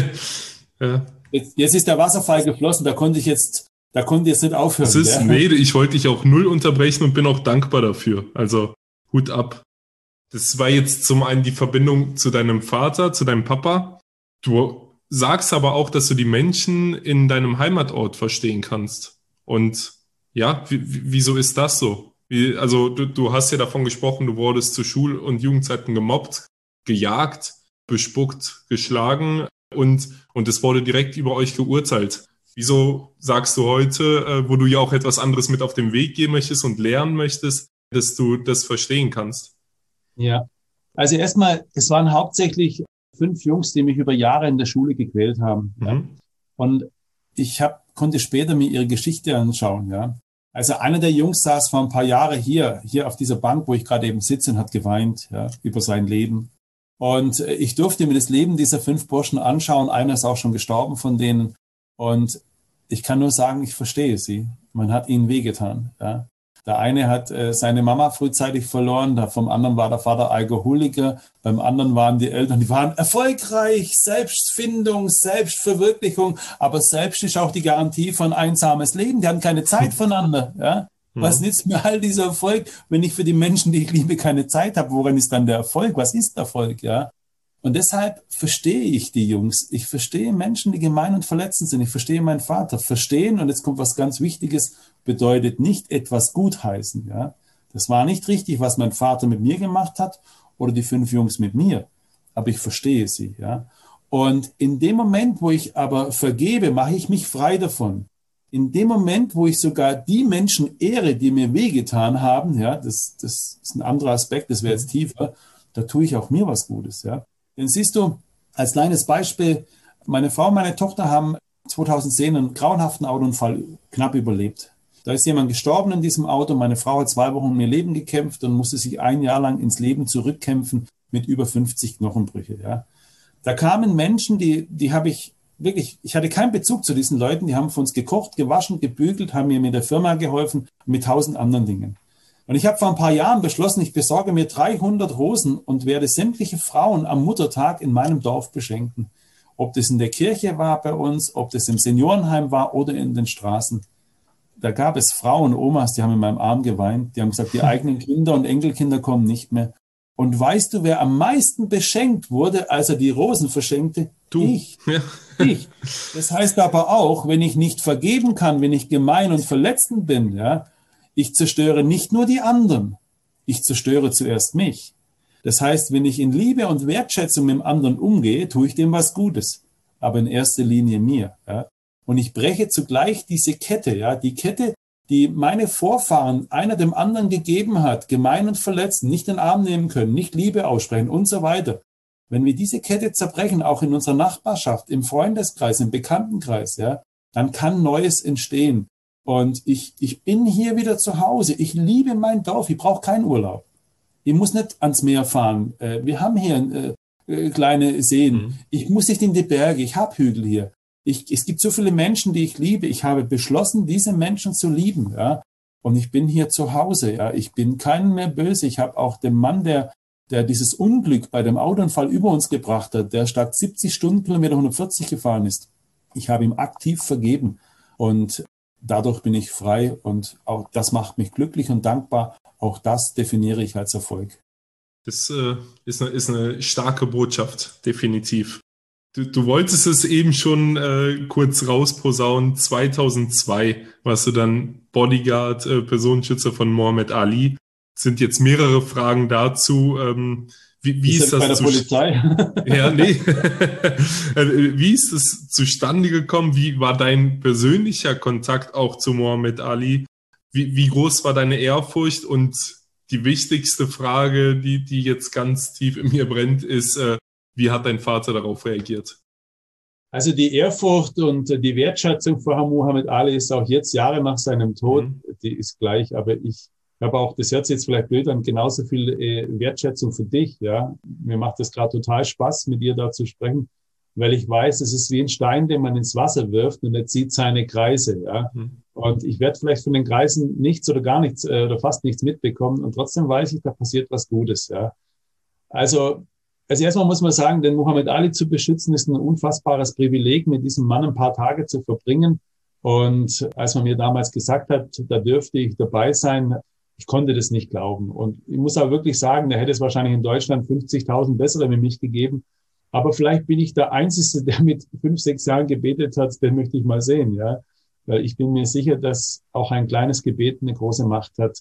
Jetzt ist der Wasserfall geflossen, da konnte ich jetzt nicht aufhören. Nee, ich wollte dich auch null unterbrechen und bin auch dankbar dafür. Also Hut ab. Das war jetzt zum einen die Verbindung zu deinem Vater, zu deinem Papa. Du sagst aber auch, dass du die Menschen in deinem Heimatort verstehen kannst. Und ja, wieso ist das so? Also du hast ja davon gesprochen, du wurdest zu Schul- und Jugendzeiten gemobbt, gejagt, bespuckt, geschlagen und es wurde direkt über euch geurteilt. Wieso sagst du heute, wo du ja auch etwas anderes mit auf den Weg gehen möchtest und lernen möchtest, dass du das verstehen kannst? Ja, also erstmal, es waren hauptsächlich 5 Jungs, die mich über Jahre in der Schule gequält haben. Mhm. Ja. Und ich konnte später mir ihre Geschichte anschauen. Ja. Also einer der Jungs saß vor ein paar Jahren hier auf dieser Bank, wo ich gerade eben sitze, und hat geweint, ja, über sein Leben. Und ich durfte mir das Leben dieser 5 Burschen anschauen. Einer ist auch schon gestorben von denen. Und ich kann nur sagen, ich verstehe sie. Man hat ihnen wehgetan. Ja. Der eine hat seine Mama frühzeitig verloren, vom anderen war der Vater Alkoholiker, beim anderen waren die Eltern, die waren erfolgreich, Selbstfindung, Selbstverwirklichung, aber selbst ist auch die Garantie von einsames Leben. Die hatten keine Zeit voneinander. Ja. Was nützt mir all dieser Erfolg, wenn ich für die Menschen, die ich liebe, keine Zeit habe? Woran ist dann der Erfolg? Was ist Erfolg? Ja. Und deshalb verstehe ich die Jungs. Ich verstehe Menschen, die gemein und verletzend sind. Ich verstehe meinen Vater. Verstehen, und jetzt kommt was ganz Wichtiges, bedeutet nicht etwas gutheißen. Ja? Das war nicht richtig, was mein Vater mit mir gemacht hat oder die 5 Jungs mit mir. Aber ich verstehe sie. Ja? Und in dem Moment, wo ich aber vergebe, mache ich mich frei davon. In dem Moment, wo ich sogar die Menschen ehre, die mir wehgetan haben, ja, das ist ein anderer Aspekt, das wäre jetzt tiefer, da tue ich auch mir was Gutes. Ja? Denn siehst du, als kleines Beispiel, meine Frau und meine Tochter haben 2010 einen grauenhaften Autounfall knapp überlebt. Da ist jemand gestorben in diesem Auto. Meine Frau hat 2 Wochen um ihr Leben gekämpft und musste sich 1 Jahr lang ins Leben zurückkämpfen mit über 50 Knochenbrüche. Ja. Da kamen Menschen, die habe ich wirklich, ich hatte keinen Bezug zu diesen Leuten. Die haben für uns gekocht, gewaschen, gebügelt, haben mir mit der Firma geholfen, mit 1000 anderen Dingen. Und ich habe vor ein paar Jahren beschlossen, ich besorge mir 300 Rosen und werde sämtliche Frauen am Muttertag in meinem Dorf beschenken. Ob das in der Kirche war bei uns, ob das im Seniorenheim war oder in den Straßen. Da gab es Frauen, Omas, die haben in meinem Arm geweint. Die haben gesagt, die eigenen Kinder und Enkelkinder kommen nicht mehr. Und weißt du, wer am meisten beschenkt wurde, als er die Rosen verschenkte? Du. Ich. Ich. Das heißt aber auch, wenn ich nicht vergeben kann, wenn ich gemein und verletzend bin, ja, ich zerstöre nicht nur die anderen, ich zerstöre zuerst mich. Das heißt, wenn ich in Liebe und Wertschätzung mit dem anderen umgehe, tue ich dem was Gutes, aber in erster Linie mir. Ja. Und ich breche zugleich diese Kette, ja, die Kette, die meine Vorfahren einer dem anderen gegeben hat, gemein und verletzen, nicht in den Arm nehmen können, nicht Liebe aussprechen und so weiter. Wenn wir diese Kette zerbrechen, auch in unserer Nachbarschaft, im Freundeskreis, im Bekanntenkreis, ja, dann kann Neues entstehen. Und ich bin hier wieder zu Hause. Ich liebe mein Dorf. Ich brauche keinen Urlaub. Ich muss nicht ans Meer fahren. Wir haben hier kleine Seen. Ich muss nicht in die Berge. Ich habe Hügel hier. Es gibt so viele Menschen, die ich liebe. Ich habe beschlossen, diese Menschen zu lieben. Ja? Und ich bin hier zu Hause. Ja? Ich bin keinen mehr böse. Ich habe auch den Mann, der dieses Unglück bei dem Autounfall über uns gebracht hat, der statt 70 Stundenkilometer 140 gefahren ist. Ich habe ihm aktiv vergeben. Und dadurch bin ich frei. Und auch das macht mich glücklich und dankbar. Auch das definiere ich als Erfolg. Das ist eine starke Botschaft, definitiv. Du wolltest es eben schon kurz rausposaunen. 2002 warst du dann Bodyguard, Personenschützer von Mohammed Ali. Es sind jetzt mehrere Fragen dazu. Wie ist das bei der Polizei? Ja, nee. Wie ist es zustande gekommen? Wie war dein persönlicher Kontakt auch zu Mohammed Ali? Wie groß war deine Ehrfurcht? Und die wichtigste Frage, die jetzt ganz tief in mir brennt, ist, wie hat dein Vater darauf reagiert? Also die Ehrfurcht und die Wertschätzung vor Mohammed Ali ist auch jetzt, Jahre nach seinem Tod, die ist gleich. Aber ich habe auch, das hört sich jetzt vielleicht blöd an, genauso viel Wertschätzung für dich. Ja, mir macht das gerade total Spaß, mit dir da zu sprechen, weil ich weiß, es ist wie ein Stein, den man ins Wasser wirft und er zieht seine Kreise. Ja, und ich werde vielleicht von den Kreisen nichts oder gar nichts oder fast nichts mitbekommen und trotzdem weiß ich, da passiert was Gutes. Ja, also erstmal muss man sagen, den Mohammed Ali zu beschützen, ist ein unfassbares Privileg, mit diesem Mann ein paar Tage zu verbringen. Und als man mir damals gesagt hat, da dürfte ich dabei sein, ich konnte das nicht glauben. Und ich muss auch wirklich sagen, da hätte es wahrscheinlich in Deutschland 50.000 bessere wie mich gegeben. Aber vielleicht bin ich der Einzige, der mit 5, 6 Jahren gebetet hat, den möchte ich mal sehen. Ja, weil ich bin mir sicher, dass auch ein kleines Gebet eine große Macht hat.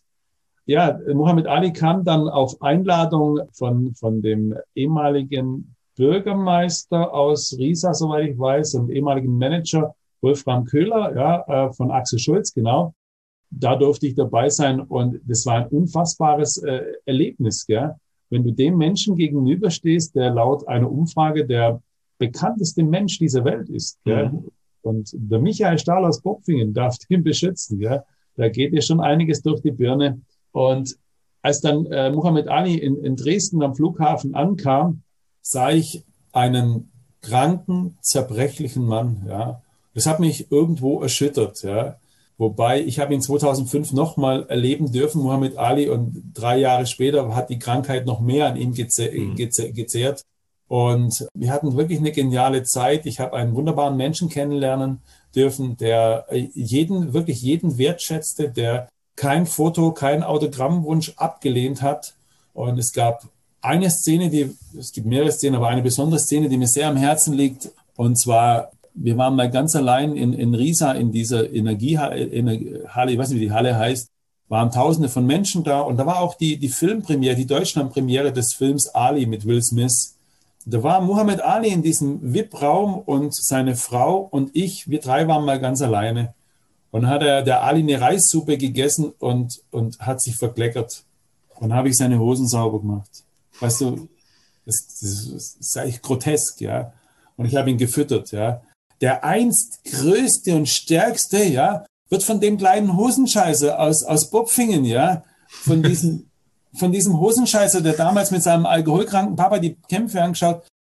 Ja, Mohammed Ali kam dann auf Einladung von dem ehemaligen Bürgermeister aus Riesa, soweit ich weiß, und ehemaligen Manager Wolfram Köhler, ja, von Axel Schulz, genau. Da durfte ich dabei sein und das war ein unfassbares Erlebnis, gell? Wenn du dem Menschen gegenüberstehst, der laut einer Umfrage der bekannteste Mensch dieser Welt ist, gell? Und der Michael Stahl aus Bopfingen darf den beschützen, gell? Da geht dir schon einiges durch die Birne. Und als dann Mohammed Ali in Dresden am Flughafen ankam, sah ich einen kranken, zerbrechlichen Mann. Ja, das hat mich irgendwo erschüttert. Ja, wobei ich habe ihn 2005 nochmal erleben dürfen, Mohammed Ali, und 3 Jahre später hat die Krankheit noch mehr an ihm gezehrt. Und wir hatten wirklich eine geniale Zeit. Ich habe einen wunderbaren Menschen kennenlernen dürfen, der jeden wertschätzte, der kein Foto, kein Autogrammwunsch abgelehnt hat. Und es gab eine Szene, es gibt mehrere Szenen, aber eine besondere Szene, die mir sehr am Herzen liegt. Und zwar, wir waren mal ganz allein in Riesa, in dieser Energiehalle, ich weiß nicht, wie die Halle heißt, waren Tausende von Menschen da. Und da war auch die Filmpremiere, die Deutschlandpremiere des Films Ali mit Will Smith. Da war Mohammed Ali in diesem VIP-Raum und seine Frau und ich, wir 3 waren mal ganz alleine. Und dann hat der Ali eine Reissuppe gegessen und hat sich verkleckert. Und dann habe ich seine Hosen sauber gemacht. Weißt du, das ist eigentlich grotesk, ja. Und ich habe ihn gefüttert, ja. Der einst größte und stärkste, ja, wird von dem kleinen Hosenscheißer aus Bopfingen, ja, von diesem Hosenscheißer, der damals mit seinem alkoholkranken Papa die Kämpfe angeschaut,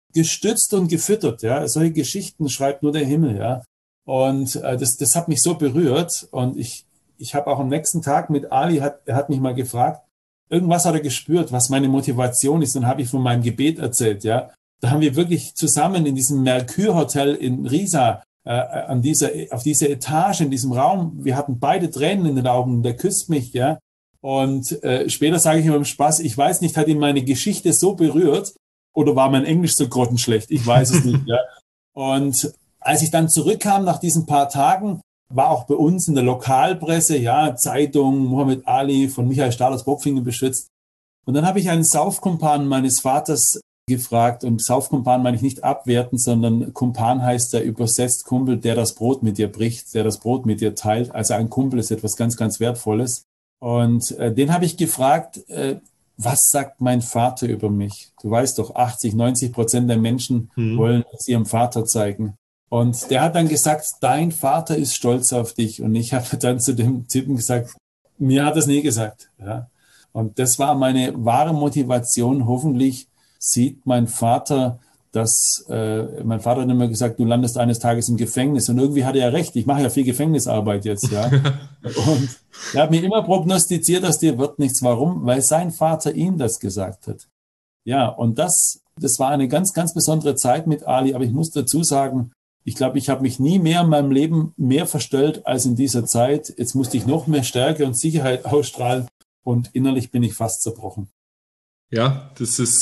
gestützt und gefüttert. Ja, solche Geschichten schreibt nur der Himmel. Ja, und das hat mich so berührt. Und ich habe auch am nächsten Tag mit Ali, er hat mich mal gefragt, irgendwas hat er gespürt, was meine Motivation ist. Dann habe ich von meinem Gebet erzählt. Ja, da haben wir wirklich zusammen in diesem Mercure Hotel in Riesa auf dieser Etage, in diesem Raum, wir hatten beide Tränen in den Augen, der küsst mich, ja. Und später sage ich immer im Spaß, ich weiß nicht, hat ihn meine Geschichte so berührt oder war mein Englisch so grottenschlecht? Ich weiß es nicht, ja. Und als ich dann zurückkam nach diesen paar Tagen, war auch bei uns in der Lokalpresse, ja, Zeitung, Muhammad Ali von Michael Stahlers Bopfinger beschützt. Und dann habe ich einen Saufkumpan meines Vaters gefragt, und Saufkumpan meine ich nicht abwertend, sondern Kumpan heißt ja übersetzt Kumpel, der das Brot mit dir bricht, der das Brot mit dir teilt. Also ein Kumpel ist etwas ganz, ganz Wertvolles. Und den habe ich gefragt, was sagt mein Vater über mich? Du weißt doch, 80-90% der Menschen wollen es ihrem Vater zeigen. Und der hat dann gesagt, dein Vater ist stolz auf dich. Und ich habe dann zu dem Typen gesagt, mir hat es nie gesagt. Ja. Und das war meine wahre Motivation. Hoffentlich sieht mein Vater, mein Vater hat immer gesagt, du landest eines Tages im Gefängnis. Und irgendwie hatte er recht. Ich mache ja viel Gefängnisarbeit jetzt, ja. Und er hat mir immer prognostiziert, dass dir wird nichts. Warum? Weil sein Vater ihm das gesagt hat. Ja, und das war eine ganz, ganz besondere Zeit mit Ali. Aber ich muss dazu sagen, ich glaube, ich habe mich nie mehr in meinem Leben mehr verstellt als in dieser Zeit. Jetzt musste ich noch mehr Stärke und Sicherheit ausstrahlen. Und innerlich bin ich fast zerbrochen. Ja, das ist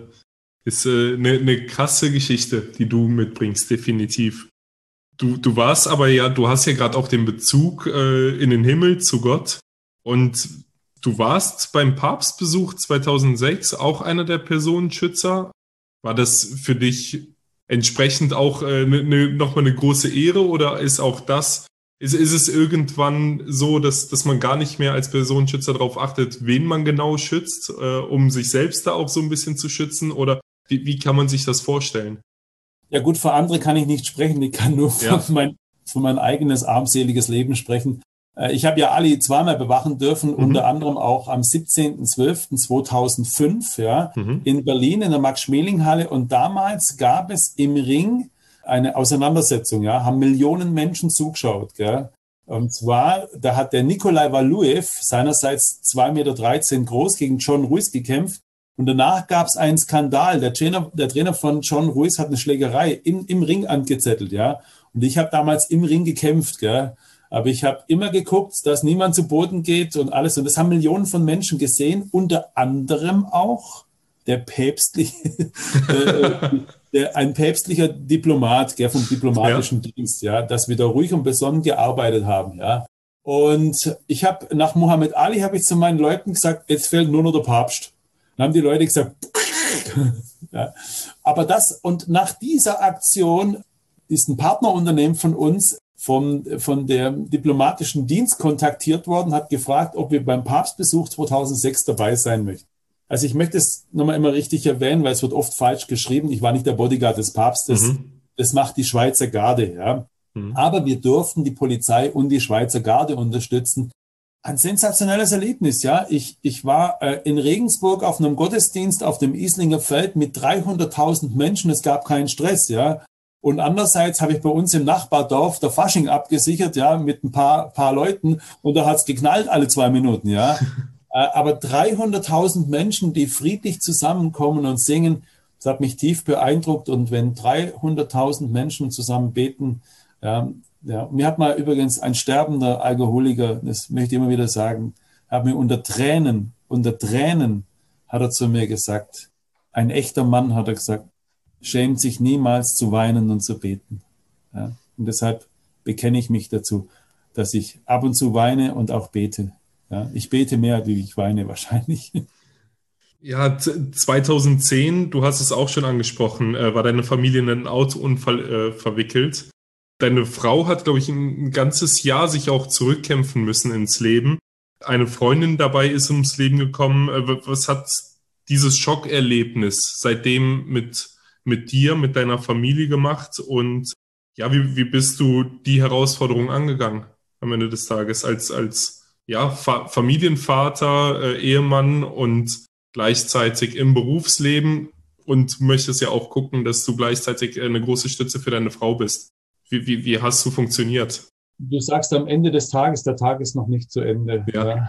eine krasse Geschichte, die du mitbringst, definitiv. Du warst aber ja, du hast ja gerade auch den Bezug in den Himmel zu Gott, und du warst beim Papstbesuch 2006 auch einer der Personenschützer. War das für dich entsprechend auch nochmal eine große Ehre, oder ist auch das, ist es irgendwann so, dass man gar nicht mehr als Personenschützer darauf achtet, wen man genau schützt, um sich selbst da auch so ein bisschen zu schützen, oder wie kann man sich das vorstellen? Ja gut, für andere kann ich nicht sprechen, ich kann nur von mein eigenes armseliges Leben sprechen. Ich habe ja Ali zweimal bewachen dürfen, unter anderem auch am 17.12.2005 in Berlin in der Max-Schmeling-Halle, und damals gab es im Ring eine Auseinandersetzung, haben Millionen Menschen zugeschaut. Gell? Und zwar, da hat der Nikolai Valuev seinerseits 2,13 Meter groß gegen John Ruiz gekämpft, und danach gab es einen Skandal. Der Trainer von John Ruiz hat eine Schlägerei im Ring angezettelt. Ja? Und ich habe damals im Ring gekämpft, gell? Aber ich habe immer geguckt, dass niemand zu Boden geht und alles. Und das haben Millionen von Menschen gesehen, unter anderem auch der päpstliche ein päpstlicher Diplomat, vom diplomatischen Dienst, dass wir da ruhig und besonnen gearbeitet haben, Und ich habe nach Muhammad Ali zu meinen Leuten gesagt, jetzt fehlt nur noch der Papst. Dann haben die Leute gesagt, aber und nach dieser Aktion ist ein Partnerunternehmen von uns von der diplomatischen Dienst kontaktiert worden, hat gefragt, ob wir beim Papstbesuch 2006 dabei sein möchten. Also ich möchte es nochmal immer richtig erwähnen, weil es wird oft falsch geschrieben. Ich war nicht der Bodyguard des Papstes. Das macht die Schweizer Garde, Aber wir durften die Polizei und die Schweizer Garde unterstützen. Ein sensationelles Erlebnis, Ich war in Regensburg auf einem Gottesdienst auf dem Islinger Feld mit 300.000 Menschen. Es gab keinen Stress, Und andererseits habe ich bei uns im Nachbardorf der Fasching abgesichert, mit ein paar Leuten. Und da hat es geknallt alle 2 Minuten, Aber 300.000 Menschen, die friedlich zusammenkommen und singen, das hat mich tief beeindruckt. Und wenn 300.000 Menschen zusammen beten, mir hat mal übrigens ein sterbender Alkoholiker, das möchte ich immer wieder sagen, hat mir unter Tränen hat er zu mir gesagt, ein echter Mann, hat er gesagt, schämt sich niemals zu weinen und zu beten. Und deshalb bekenne ich mich dazu, dass ich ab und zu weine und auch bete. Ich bete mehr, wie ich weine wahrscheinlich. Ja, 2010, du hast es auch schon angesprochen, war deine Familie in einen Autounfall verwickelt. Deine Frau hat, glaube ich, ein ganzes Jahr sich auch zurückkämpfen müssen ins Leben. Eine Freundin dabei ist ums Leben gekommen. Was hat dieses Schockerlebnis seitdem mit dir, mit deiner Familie gemacht? Und wie bist du die Herausforderung angegangen am Ende des Tages als Familienvater, Ehemann und gleichzeitig im Berufsleben und möchtest ja auch gucken, dass du gleichzeitig eine große Stütze für deine Frau bist. Wie hast du funktioniert? Du sagst am Ende des Tages, der Tag ist noch nicht zu Ende. Ja.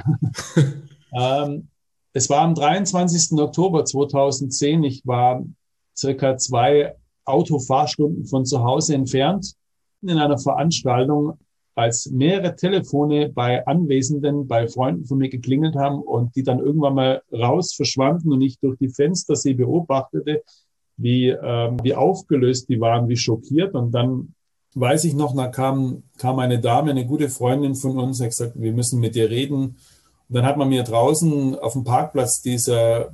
Es war am 23. Oktober 2010. Ich war circa 2 Autofahrstunden von zu Hause entfernt in einer Veranstaltung, als mehrere Telefone bei Anwesenden, bei Freunden von mir geklingelt haben und die dann irgendwann mal raus verschwanden und ich durch die Fenster sie beobachtete, wie aufgelöst die waren, wie schockiert. Und dann weiß ich noch, da kam eine Dame, eine gute Freundin von uns, hat gesagt, wir müssen mit dir reden. Und dann hat man mir draußen auf dem Parkplatz dieses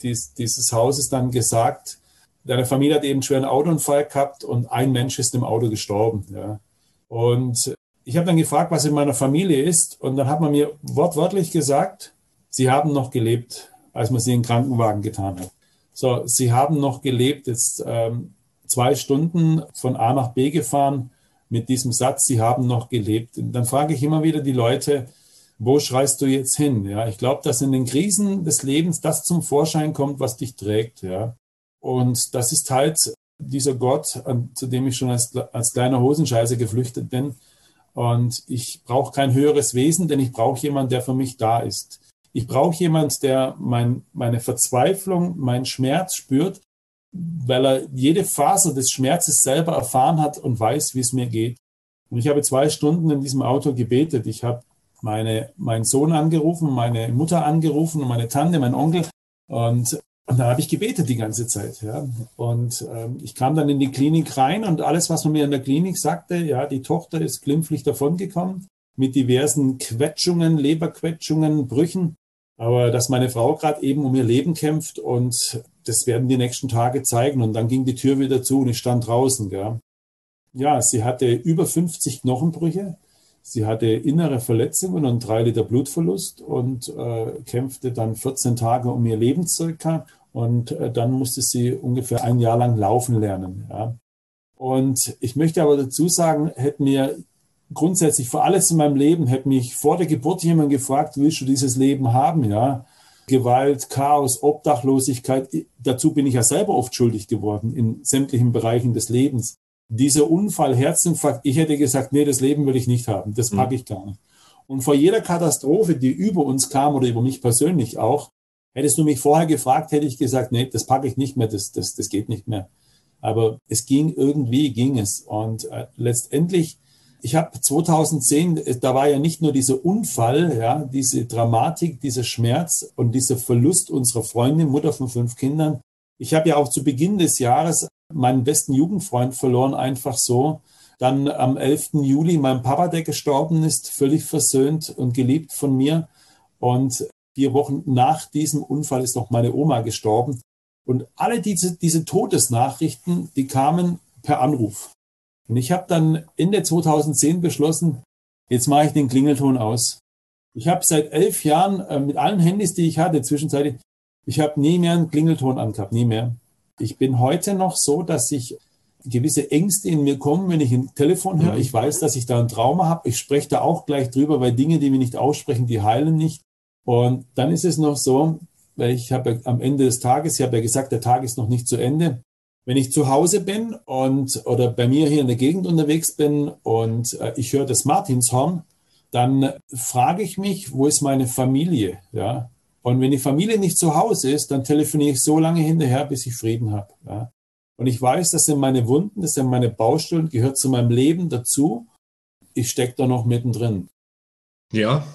Hauses dann gesagt, deine Familie hat eben einen schweren Autounfall gehabt und ein Mensch ist im Auto gestorben. Ja. Und ich habe dann gefragt, was in meiner Familie ist. Und dann hat man mir wortwörtlich gesagt, sie haben noch gelebt, als man sie in den Krankenwagen getan hat. So, sie haben noch gelebt, jetzt 2 Stunden von A nach B gefahren mit diesem Satz, sie haben noch gelebt. Und dann frage ich immer wieder die Leute, wo schreist du jetzt hin? Ja, ich glaube, dass in den Krisen des Lebens das zum Vorschein kommt, was dich trägt. Ja. Und das ist halt dieser Gott, zu dem ich schon als kleiner Hosenscheißer geflüchtet bin. Und ich brauche kein höheres Wesen, denn ich brauche jemanden, der für mich da ist. Ich brauche jemanden, der meine Verzweiflung, meinen Schmerz spürt, weil er jede Faser des Schmerzes selber erfahren hat und weiß, wie es mir geht. Und ich habe 2 Stunden in diesem Auto gebetet. Ich habe meinen Sohn angerufen, meine Mutter angerufen und meine Tante, meinen Onkel. Und da habe ich gebetet die ganze Zeit. Ja. Und ich kam dann in die Klinik rein und alles, was man mir in der Klinik sagte, ja, die Tochter ist glimpflich davongekommen mit diversen Quetschungen, Leberquetschungen, Brüchen. Aber dass meine Frau gerade eben um ihr Leben kämpft und das werden die nächsten Tage zeigen. Und dann ging die Tür wieder zu und ich stand draußen. Gell. Ja, sie hatte über 50 Knochenbrüche. Sie hatte innere Verletzungen und 3 Liter Blutverlust und kämpfte dann 14 Tage um ihr Leben circa. Und dann musste sie ungefähr 1 Jahr lang laufen lernen. Ja. Und ich möchte aber dazu sagen, hätte mir grundsätzlich für alles in meinem Leben, hätte mich vor der Geburt jemand gefragt, willst du dieses Leben haben? Ja. Gewalt, Chaos, Obdachlosigkeit, dazu bin ich ja selber oft schuldig geworden in sämtlichen Bereichen des Lebens. Dieser Unfall, Herzinfarkt, ich hätte gesagt, nee, das Leben will ich nicht haben, das packe ich gar nicht. Und vor jeder Katastrophe, die über uns kam oder über mich persönlich auch, hättest du mich vorher gefragt, hätte ich gesagt, nee, das packe ich nicht mehr, das geht nicht mehr. Aber es ging es. Und letztendlich, ich habe 2010, da war ja nicht nur dieser Unfall, ja, diese Dramatik, dieser Schmerz und dieser Verlust unserer Freundin, Mutter von 5 Kindern. Ich habe ja auch zu Beginn des Jahres meinen besten Jugendfreund verloren, einfach so. Dann am 11. Juli mein Papa, der gestorben ist, völlig versöhnt und geliebt von mir. Und 4 Wochen nach diesem Unfall ist noch meine Oma gestorben. Und alle diese Todesnachrichten, die kamen per Anruf. Und ich habe dann Ende 2010 beschlossen, jetzt mache ich den Klingelton aus. Ich habe seit 11 Jahren mit allen Handys, die ich hatte, zwischenzeitlich, ich habe nie mehr einen Klingelton angehabt, nie mehr. Ich bin heute noch so, dass ich gewisse Ängste in mir kommen, wenn ich ein Telefon höre. Ich weiß, dass ich da ein Trauma habe. Ich spreche da auch gleich drüber, weil Dinge, die wir nicht aussprechen, die heilen nicht. Und dann ist es noch so, weil ich habe am Ende des Tages, ich habe ja gesagt, der Tag ist noch nicht zu Ende. Wenn ich zu Hause bin oder bei mir hier in der Gegend unterwegs bin und ich höre das Martinshorn, dann frage ich mich, wo ist meine Familie? Ja? Und wenn die Familie nicht zu Hause ist, dann telefoniere ich so lange hinterher, bis ich Frieden habe. Ja? Und ich weiß, das sind meine Wunden, das sind meine Baustellen, gehört zu meinem Leben dazu. Ich stecke da noch mittendrin. Ja,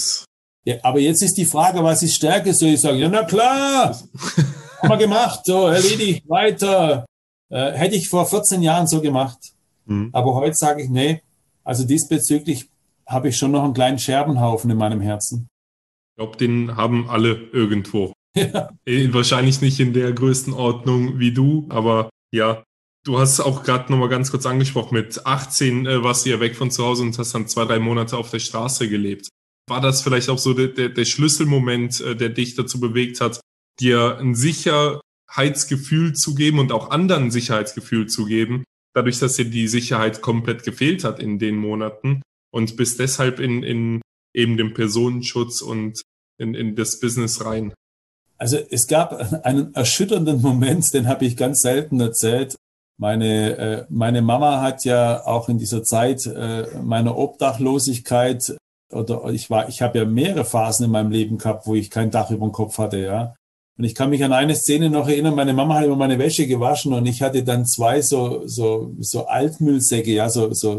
Ja, aber jetzt ist die Frage, was ist Stärke? Soll ich sagen, ja, na klar, haben wir gemacht, so, erledigt, weiter. Hätte ich vor 14 Jahren so gemacht. Aber heute sage ich, nee, also diesbezüglich habe ich schon noch einen kleinen Scherbenhaufen in meinem Herzen. Ich glaube, den haben alle irgendwo. Ja. Wahrscheinlich nicht in der Größenordnung wie du, aber ja, du hast auch gerade nochmal ganz kurz angesprochen, mit 18 warst du ja weg von zu Hause und hast dann 2-3 Monate auf der Straße gelebt. War das vielleicht auch so der Schlüsselmoment, der dich dazu bewegt hat, dir ein Sicherheitsgefühl zu geben und auch anderen ein Sicherheitsgefühl zu geben, dadurch, dass dir die Sicherheit komplett gefehlt hat in den Monaten und bist deshalb in eben den Personenschutz und in das Business rein? Also es gab einen erschütternden Moment, den habe ich ganz selten erzählt. Meine Mama hat ja auch in dieser Zeit meiner Obdachlosigkeit ich habe ja mehrere Phasen in meinem Leben gehabt, wo ich kein Dach über dem Kopf hatte, ja. Und ich kann mich an eine Szene noch erinnern, meine Mama hat immer meine Wäsche gewaschen und ich hatte dann zwei so Altmüllsäcke, ja,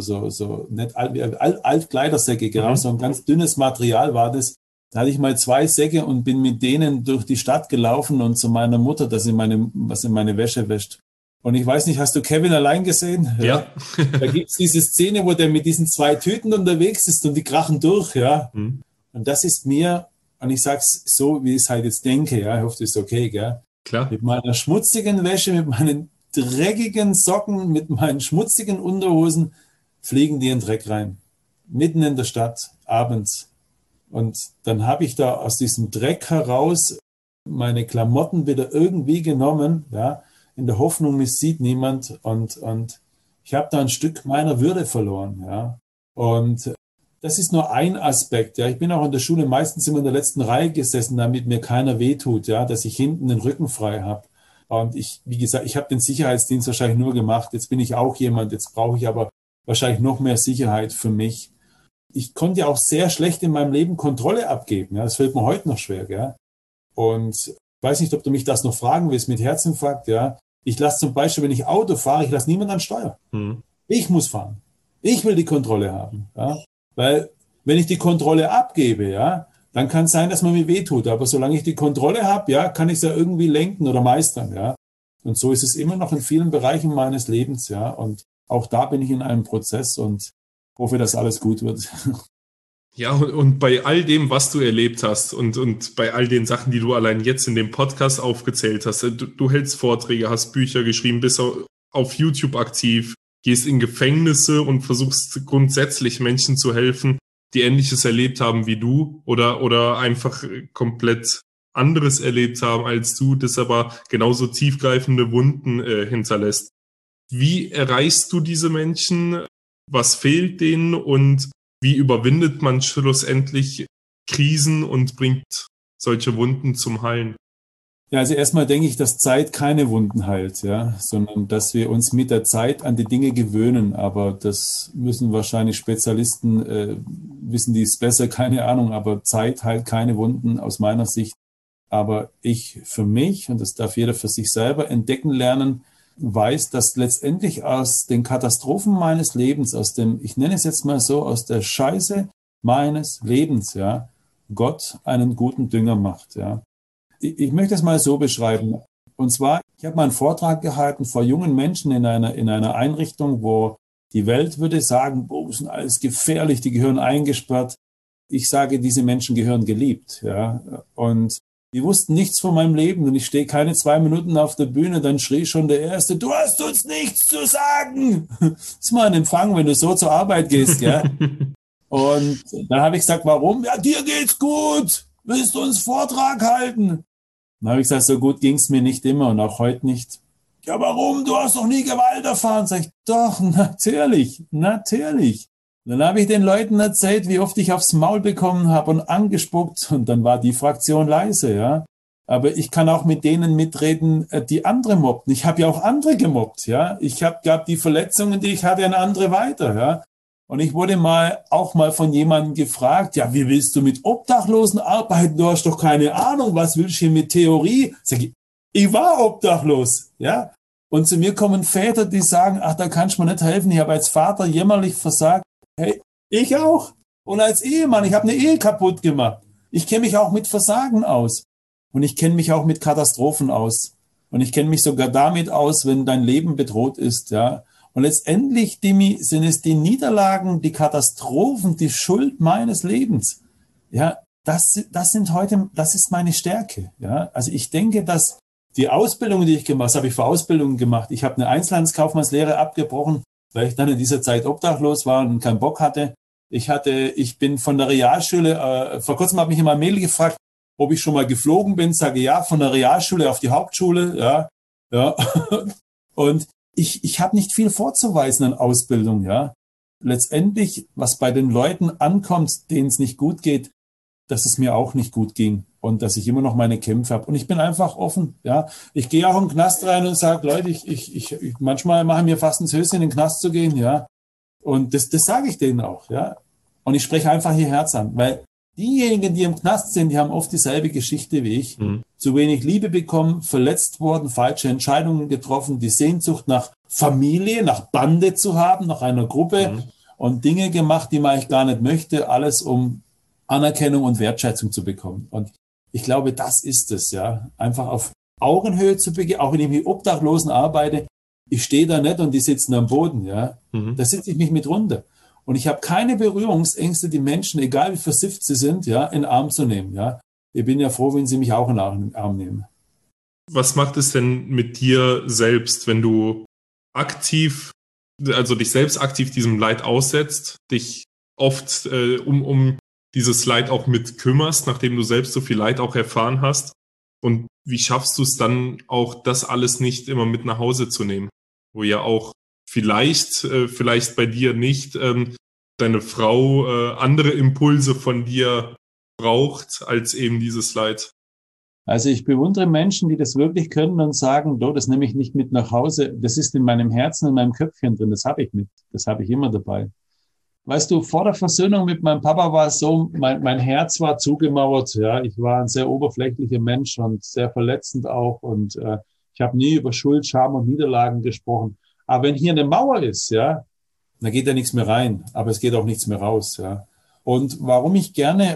nicht Altkleidersäcke, genau, so ein ganz dünnes Material war das. Da hatte ich mal 2 Säcke und bin mit denen durch die Stadt gelaufen und zu meiner Mutter, dass sie was in meine Wäsche wäscht. Und ich weiß nicht, hast du Kevin allein gesehen? Ja. Da gibt's diese Szene, wo der mit diesen 2 Tüten unterwegs ist und die krachen durch, ja. Und das ist mir, und ich sag's so, wie ich es halt jetzt denke, ja, ich hoffe, das ist okay, gell? Klar. Mit meiner schmutzigen Wäsche, mit meinen dreckigen Socken, mit meinen schmutzigen Unterhosen fliegen die in den Dreck rein. Mitten in der Stadt, abends. Und dann habe ich da aus diesem Dreck heraus meine Klamotten wieder irgendwie genommen, ja, in der Hoffnung, mich sieht niemand. Und ich habe da ein Stück meiner Würde verloren, ja. Und das ist nur ein Aspekt, ja. Ich bin auch in der Schule meistens immer in der letzten Reihe gesessen, damit mir keiner wehtut, ja, dass ich hinten den Rücken frei habe. Und wie gesagt, ich habe den Sicherheitsdienst wahrscheinlich nur gemacht. Jetzt bin ich auch jemand, jetzt brauche ich aber wahrscheinlich noch mehr Sicherheit für mich. Ich konnte ja auch sehr schlecht in meinem Leben Kontrolle abgeben, ja. Das fällt mir heute noch schwer, ja. Und ich weiß nicht, ob du mich das noch fragen willst mit Herzinfarkt, ja. Ich lasse zum Beispiel, wenn ich Auto fahre, ich lasse niemanden an Steuer. Ich muss fahren. Ich will die Kontrolle haben, ja. Weil, wenn ich die Kontrolle abgebe, ja, dann kann es sein, dass man mir wehtut. Aber solange ich die Kontrolle habe, ja, kann ich es ja irgendwie lenken oder meistern, ja. Und so ist es immer noch in vielen Bereichen meines Lebens, ja. Und auch da bin ich in einem Prozess und hoffe, dass alles gut wird. Ja, und bei all dem, was du erlebt hast und bei all den Sachen, die du allein jetzt in dem Podcast aufgezählt hast, du hältst Vorträge, hast Bücher geschrieben, bist auf YouTube aktiv, gehst in Gefängnisse und versuchst grundsätzlich Menschen zu helfen, die Ähnliches erlebt haben wie du oder einfach komplett anderes erlebt haben als du, das aber genauso tiefgreifende Wunden hinterlässt. Wie erreichst du diese Menschen? Was fehlt denen und wie überwindet man schlussendlich Krisen und bringt solche Wunden zum Heilen? Ja, also erstmal denke ich, dass Zeit keine Wunden heilt, ja, sondern dass wir uns mit der Zeit an die Dinge gewöhnen. Aber das müssen wahrscheinlich Spezialisten wissen, die es besser, keine Ahnung. Aber Zeit heilt keine Wunden aus meiner Sicht. Aber ich für mich, und das darf jeder für sich selber entdecken lernen, weiß, dass letztendlich aus den Katastrophen meines Lebens, ich nenne es jetzt mal so, aus der Scheiße meines Lebens, ja, Gott einen guten Dünger macht, ja. Ich möchte es mal so beschreiben. Und zwar, ich habe mal einen Vortrag gehalten vor jungen Menschen in einer Einrichtung, wo die Welt würde sagen, boah, das sind alles gefährlich, die gehören eingesperrt. Ich sage, diese Menschen gehören geliebt, ja. Und die wussten nichts von meinem Leben und ich stehe keine 2 Minuten auf der Bühne, dann schrie schon der Erste, du hast uns nichts zu sagen. Das ist mal ein Empfang, wenn du so zur Arbeit gehst, ja. Und dann habe ich gesagt, warum? Ja, dir geht's gut. Willst du uns Vortrag halten? Dann habe ich gesagt, so gut ging's mir nicht immer und auch heute nicht. Ja, warum? Du hast doch nie Gewalt erfahren. Sag ich, doch, natürlich. Dann habe ich den Leuten erzählt, wie oft ich aufs Maul bekommen habe und angespuckt. Und dann war die Fraktion leise, ja. Aber ich kann auch mit denen mitreden, die andere mobbten. Ich habe ja auch andere gemobbt, ja. Gab die Verletzungen, die ich hatte, an andere weiter, ja. Und ich wurde auch mal von jemandem gefragt, ja, wie willst du mit Obdachlosen arbeiten? Du hast doch keine Ahnung, was willst du hier mit Theorie? Sag ich war obdachlos, ja. Und zu mir kommen Väter, die sagen, ach, da kannst du mir nicht helfen. Ich habe als Vater jämmerlich versagt. Hey, ich auch. Und als Ehemann, ich habe eine Ehe kaputt gemacht. Ich kenne mich auch mit Versagen aus. Und ich kenne mich auch mit Katastrophen aus. Und ich kenne mich sogar damit aus, wenn dein Leben bedroht ist, ja. Und letztendlich, Dimi, sind es die Niederlagen, die Katastrophen, die Schuld meines Lebens. Ja, das ist meine Stärke, ja. Also ich denke, dass die Ausbildung, die ich gemacht habe, für Ausbildungen gemacht. Ich habe eine Einzelhandelskaufmannslehre abgebrochen, weil ich dann in dieser Zeit obdachlos war und keinen Bock hatte. Ich bin von der Realschule, vor kurzem hat mich immer ein Mädel gefragt, ob ich schon mal geflogen bin, sage ja, von der Realschule auf die Hauptschule, ja. Und ich habe nicht viel vorzuweisen an Ausbildung, ja. Letztendlich, was bei den Leuten ankommt, denen es nicht gut geht, dass es mir auch nicht gut ging. und dass ich immer noch meine Kämpfe habe. Und ich bin einfach offen. Ja, ich gehe auch in den Knast rein und sage, Leute, manchmal mache ich mir fast ins Höschen, in den Knast zu gehen. Ja, und das sage ich denen auch. Ja, und ich spreche einfach ihr Herz an, weil diejenigen, die im Knast sind, die haben oft dieselbe Geschichte wie ich. Zu wenig Liebe bekommen, verletzt worden, falsche Entscheidungen getroffen, die Sehnsucht nach Familie, nach Bande zu haben, nach einer Gruppe und Dinge gemacht, die man eigentlich gar nicht möchte, alles um Anerkennung und Wertschätzung zu bekommen. Und ich glaube, das ist es, ja. Einfach auf Augenhöhe zu begehen, auch wenn ich mit Obdachlosen arbeite. Ich stehe da nicht und die sitzen am Boden, ja. Da sitze ich mich mit runter. Und ich habe keine Berührungsängste, die Menschen, egal wie versifft sie sind, ja, in den Arm zu nehmen, ja. Ich bin ja froh, wenn sie mich auch in den Arm nehmen. Was macht es denn mit dir selbst, wenn du dich selbst aktiv diesem Leid aussetzt, dich oft um dieses Leid auch mit kümmerst, nachdem du selbst so viel Leid auch erfahren hast? Und wie schaffst du es dann auch, das alles nicht immer mit nach Hause zu nehmen? Wo ja auch vielleicht bei dir nicht deine Frau andere Impulse von dir braucht als eben dieses Leid. Also ich bewundere Menschen, die das wirklich können und sagen, das nehme ich nicht mit nach Hause. Das ist in meinem Herzen, in meinem Köpfchen drin. Das habe ich mit. Das habe ich immer dabei. Weißt du, vor der Versöhnung mit meinem Papa war es so, mein Herz war zugemauert. Ja, ich war ein sehr oberflächlicher Mensch und sehr verletzend auch. Und ich habe nie über Schuld, Scham und Niederlagen gesprochen. Aber wenn hier eine Mauer ist, ja, da geht ja nichts mehr rein, aber es geht auch nichts mehr raus, ja. Und warum ich gerne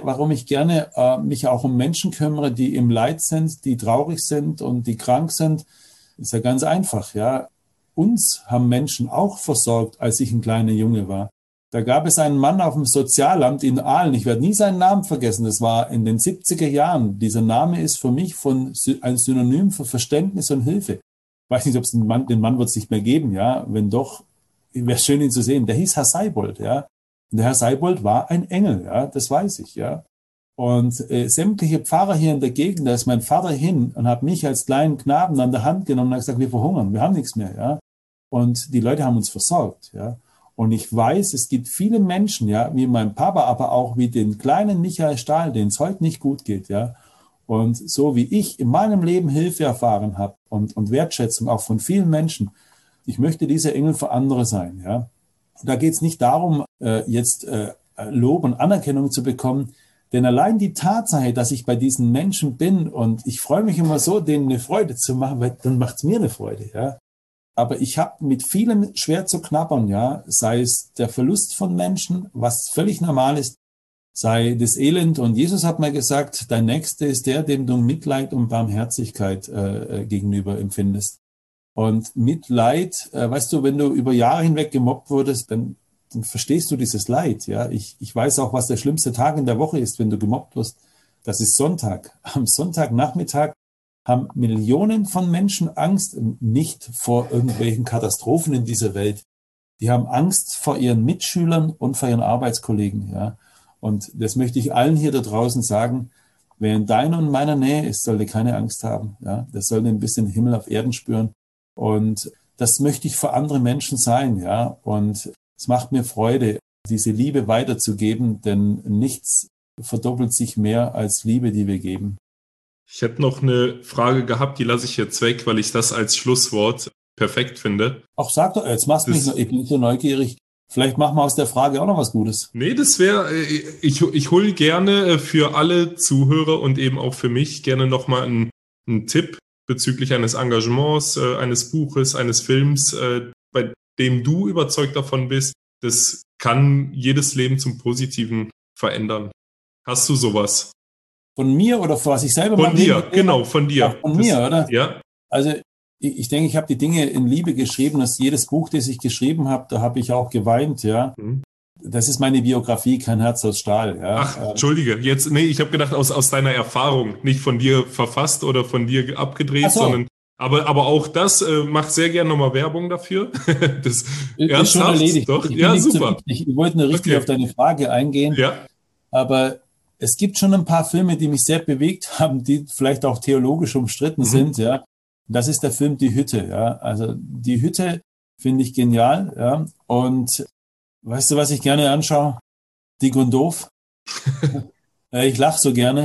mich auch um Menschen kümmere, die im Leid sind, die traurig sind und die krank sind, ist ja ganz einfach, ja. Uns haben Menschen auch versorgt, als ich ein kleiner Junge war. Da gab es einen Mann auf dem Sozialamt in Aalen, ich werde nie seinen Namen vergessen, das war in den 70er Jahren. Dieser Name ist für mich ein Synonym für Verständnis und Hilfe. Ich weiß nicht, ob es den Mann wird es nicht mehr geben, ja. Wenn doch, wäre schön, ihn zu sehen. Der hieß Herr Seibold, ja. Und der Herr Seibold war ein Engel, ja, das weiß ich, ja. Und sämtliche Pfarrer hier in der Gegend, da ist mein Vater hin und hat mich als kleinen Knaben an der Hand genommen und hat gesagt, wir verhungern, wir haben nichts mehr, ja. Und die Leute haben uns versorgt, ja. Und ich weiß, es gibt viele Menschen, ja, wie mein Papa, aber auch wie den kleinen Michael Stahl, denen es heute nicht gut geht, ja. Und so wie ich in meinem Leben Hilfe erfahren habe und Wertschätzung auch von vielen Menschen, ich möchte dieser Engel für andere sein, ja. Da geht es nicht darum, jetzt Lob und Anerkennung zu bekommen, denn allein die Tatsache, dass ich bei diesen Menschen bin und ich freue mich immer so, denen eine Freude zu machen, weil dann macht es mir eine Freude, ja. Aber ich habe mit vielem schwer zu knabbern, ja, sei es der Verlust von Menschen, was völlig normal ist, sei das Elend. Und Jesus hat mal gesagt, dein Nächster ist der, dem du Mitleid und Barmherzigkeit gegenüber empfindest. Und Mitleid, weißt du, wenn du über Jahre hinweg gemobbt wurdest, dann verstehst du dieses Leid. Ja, ich weiß auch, was der schlimmste Tag in der Woche ist, wenn du gemobbt wirst. Das ist Sonntag. Am Sonntagnachmittag haben Millionen von Menschen Angst, nicht vor irgendwelchen Katastrophen in dieser Welt. Die haben Angst vor ihren Mitschülern und vor ihren Arbeitskollegen. Ja, und das möchte ich allen hier da draußen sagen. Wer in deiner und meiner Nähe ist, sollte keine Angst haben. Ja, der sollte ein bisschen Himmel auf Erden spüren. Und das möchte ich für andere Menschen sein, ja. Und es macht mir Freude, diese Liebe weiterzugeben, denn nichts verdoppelt sich mehr als Liebe, die wir geben. Ich hätte noch eine Frage gehabt, die lasse ich jetzt weg, weil ich das als Schlusswort perfekt finde. Ach, sag doch, jetzt machst du mich noch, ich bin so neugierig. Vielleicht machen wir aus der Frage auch noch was Gutes. Nee, das wäre, ich hole gerne für alle Zuhörer und eben auch für mich gerne nochmal einen Tipp bezüglich eines Engagements, eines Buches, eines Films, bei dem du überzeugt davon bist, das kann jedes Leben zum Positiven verändern. Hast du sowas? Von mir oder für was ich selber mache? Von dir, genau, von dir. Ja, von mir, oder? Ja. Also ich denke, ich habe die Dinge in Liebe geschrieben, dass jedes Buch, das ich geschrieben habe, da habe ich auch geweint, ja. Das ist meine Biografie, kein Herz aus Stahl. Ja. Ach, Entschuldige, ich habe gedacht, aus deiner Erfahrung, nicht von dir verfasst oder von dir abgedreht, so. Sondern, aber auch das macht sehr gerne nochmal Werbung dafür. Das ist schon erledigt. Doch? Ja, super. Ich wollte nur richtig auf deine Frage eingehen, ja. Aber es gibt schon ein paar Filme, die mich sehr bewegt haben, die vielleicht auch theologisch umstritten sind, ja. Das ist der Film Die Hütte, ja. Also Die Hütte finde ich genial, ja. Und weißt du, was ich gerne anschaue? Dick und Doof. Ich lache so gerne.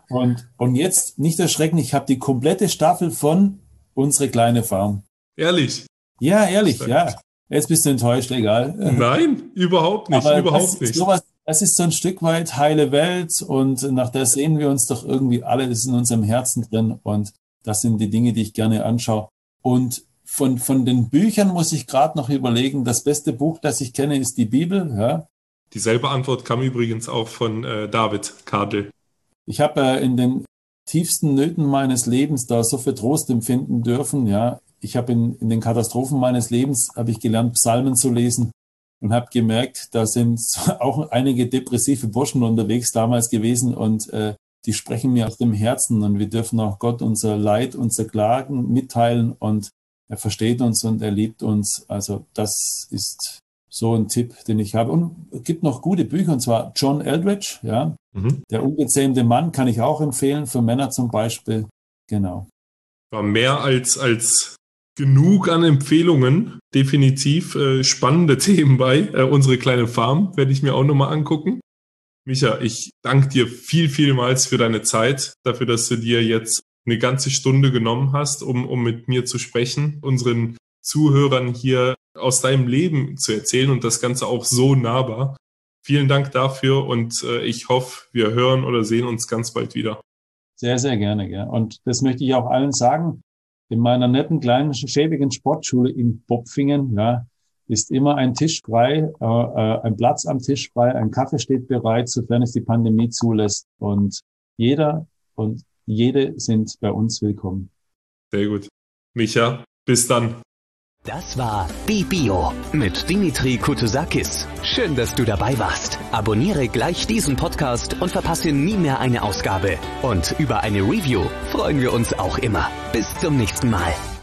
Und jetzt nicht erschrecken, ich habe die komplette Staffel von Unsere kleine Farm. Ehrlich? Ja, ehrlich, ja. Jetzt bist du enttäuscht, egal. Nein, überhaupt nicht, Aber überhaupt nicht. Das ist so ein Stück weit heile Welt und nach der sehen wir uns doch irgendwie alle, das ist in unserem Herzen drin und das sind die Dinge, die ich gerne anschaue. Und von den Büchern muss ich gerade noch überlegen, das beste Buch, das ich kenne, ist die Bibel. Ja. Dieselbe Antwort kam übrigens auch von David Kadel. Ich habe in den tiefsten Nöten meines Lebens da so viel Trost empfinden dürfen. Ja. Ich habe in den Katastrophen meines Lebens habe ich gelernt, Psalmen zu lesen. Und habe gemerkt, da sind auch einige depressive Burschen unterwegs damals gewesen und die sprechen mir aus dem Herzen und wir dürfen auch Gott unser Leid, unser Klagen mitteilen und er versteht uns und er liebt uns. Also das ist so ein Tipp, den ich habe. Und es gibt noch gute Bücher und zwar John Eldredge, ja, Der ungezähmte Mann kann ich auch empfehlen, für Männer zum Beispiel. Genau. War mehr als genug an Empfehlungen, definitiv spannende Themen bei. Unsere kleine Farm werde ich mir auch nochmal angucken. Micha, ich danke dir vielmals für deine Zeit, dafür, dass du dir jetzt eine ganze Stunde genommen hast, um mit mir zu sprechen, unseren Zuhörern hier aus deinem Leben zu erzählen und das Ganze auch so nahbar. Vielen Dank dafür und ich hoffe, wir hören oder sehen uns ganz bald wieder. Sehr, sehr gerne. Ja. Und das möchte ich auch allen sagen. In meiner netten kleinen schäbigen Sportschule in Bopfingen, ja, ist immer ein Tisch frei, ein Platz am Tisch frei, ein Kaffee steht bereit, sofern es die Pandemie zulässt. Und jeder und jede sind bei uns willkommen. Sehr gut. Micha, bis dann. Das war BeBio mit Dimitri Koutouzakis. Schön, dass du dabei warst. Abonniere gleich diesen Podcast und verpasse nie mehr eine Ausgabe. Und über eine Review freuen wir uns auch immer. Bis zum nächsten Mal.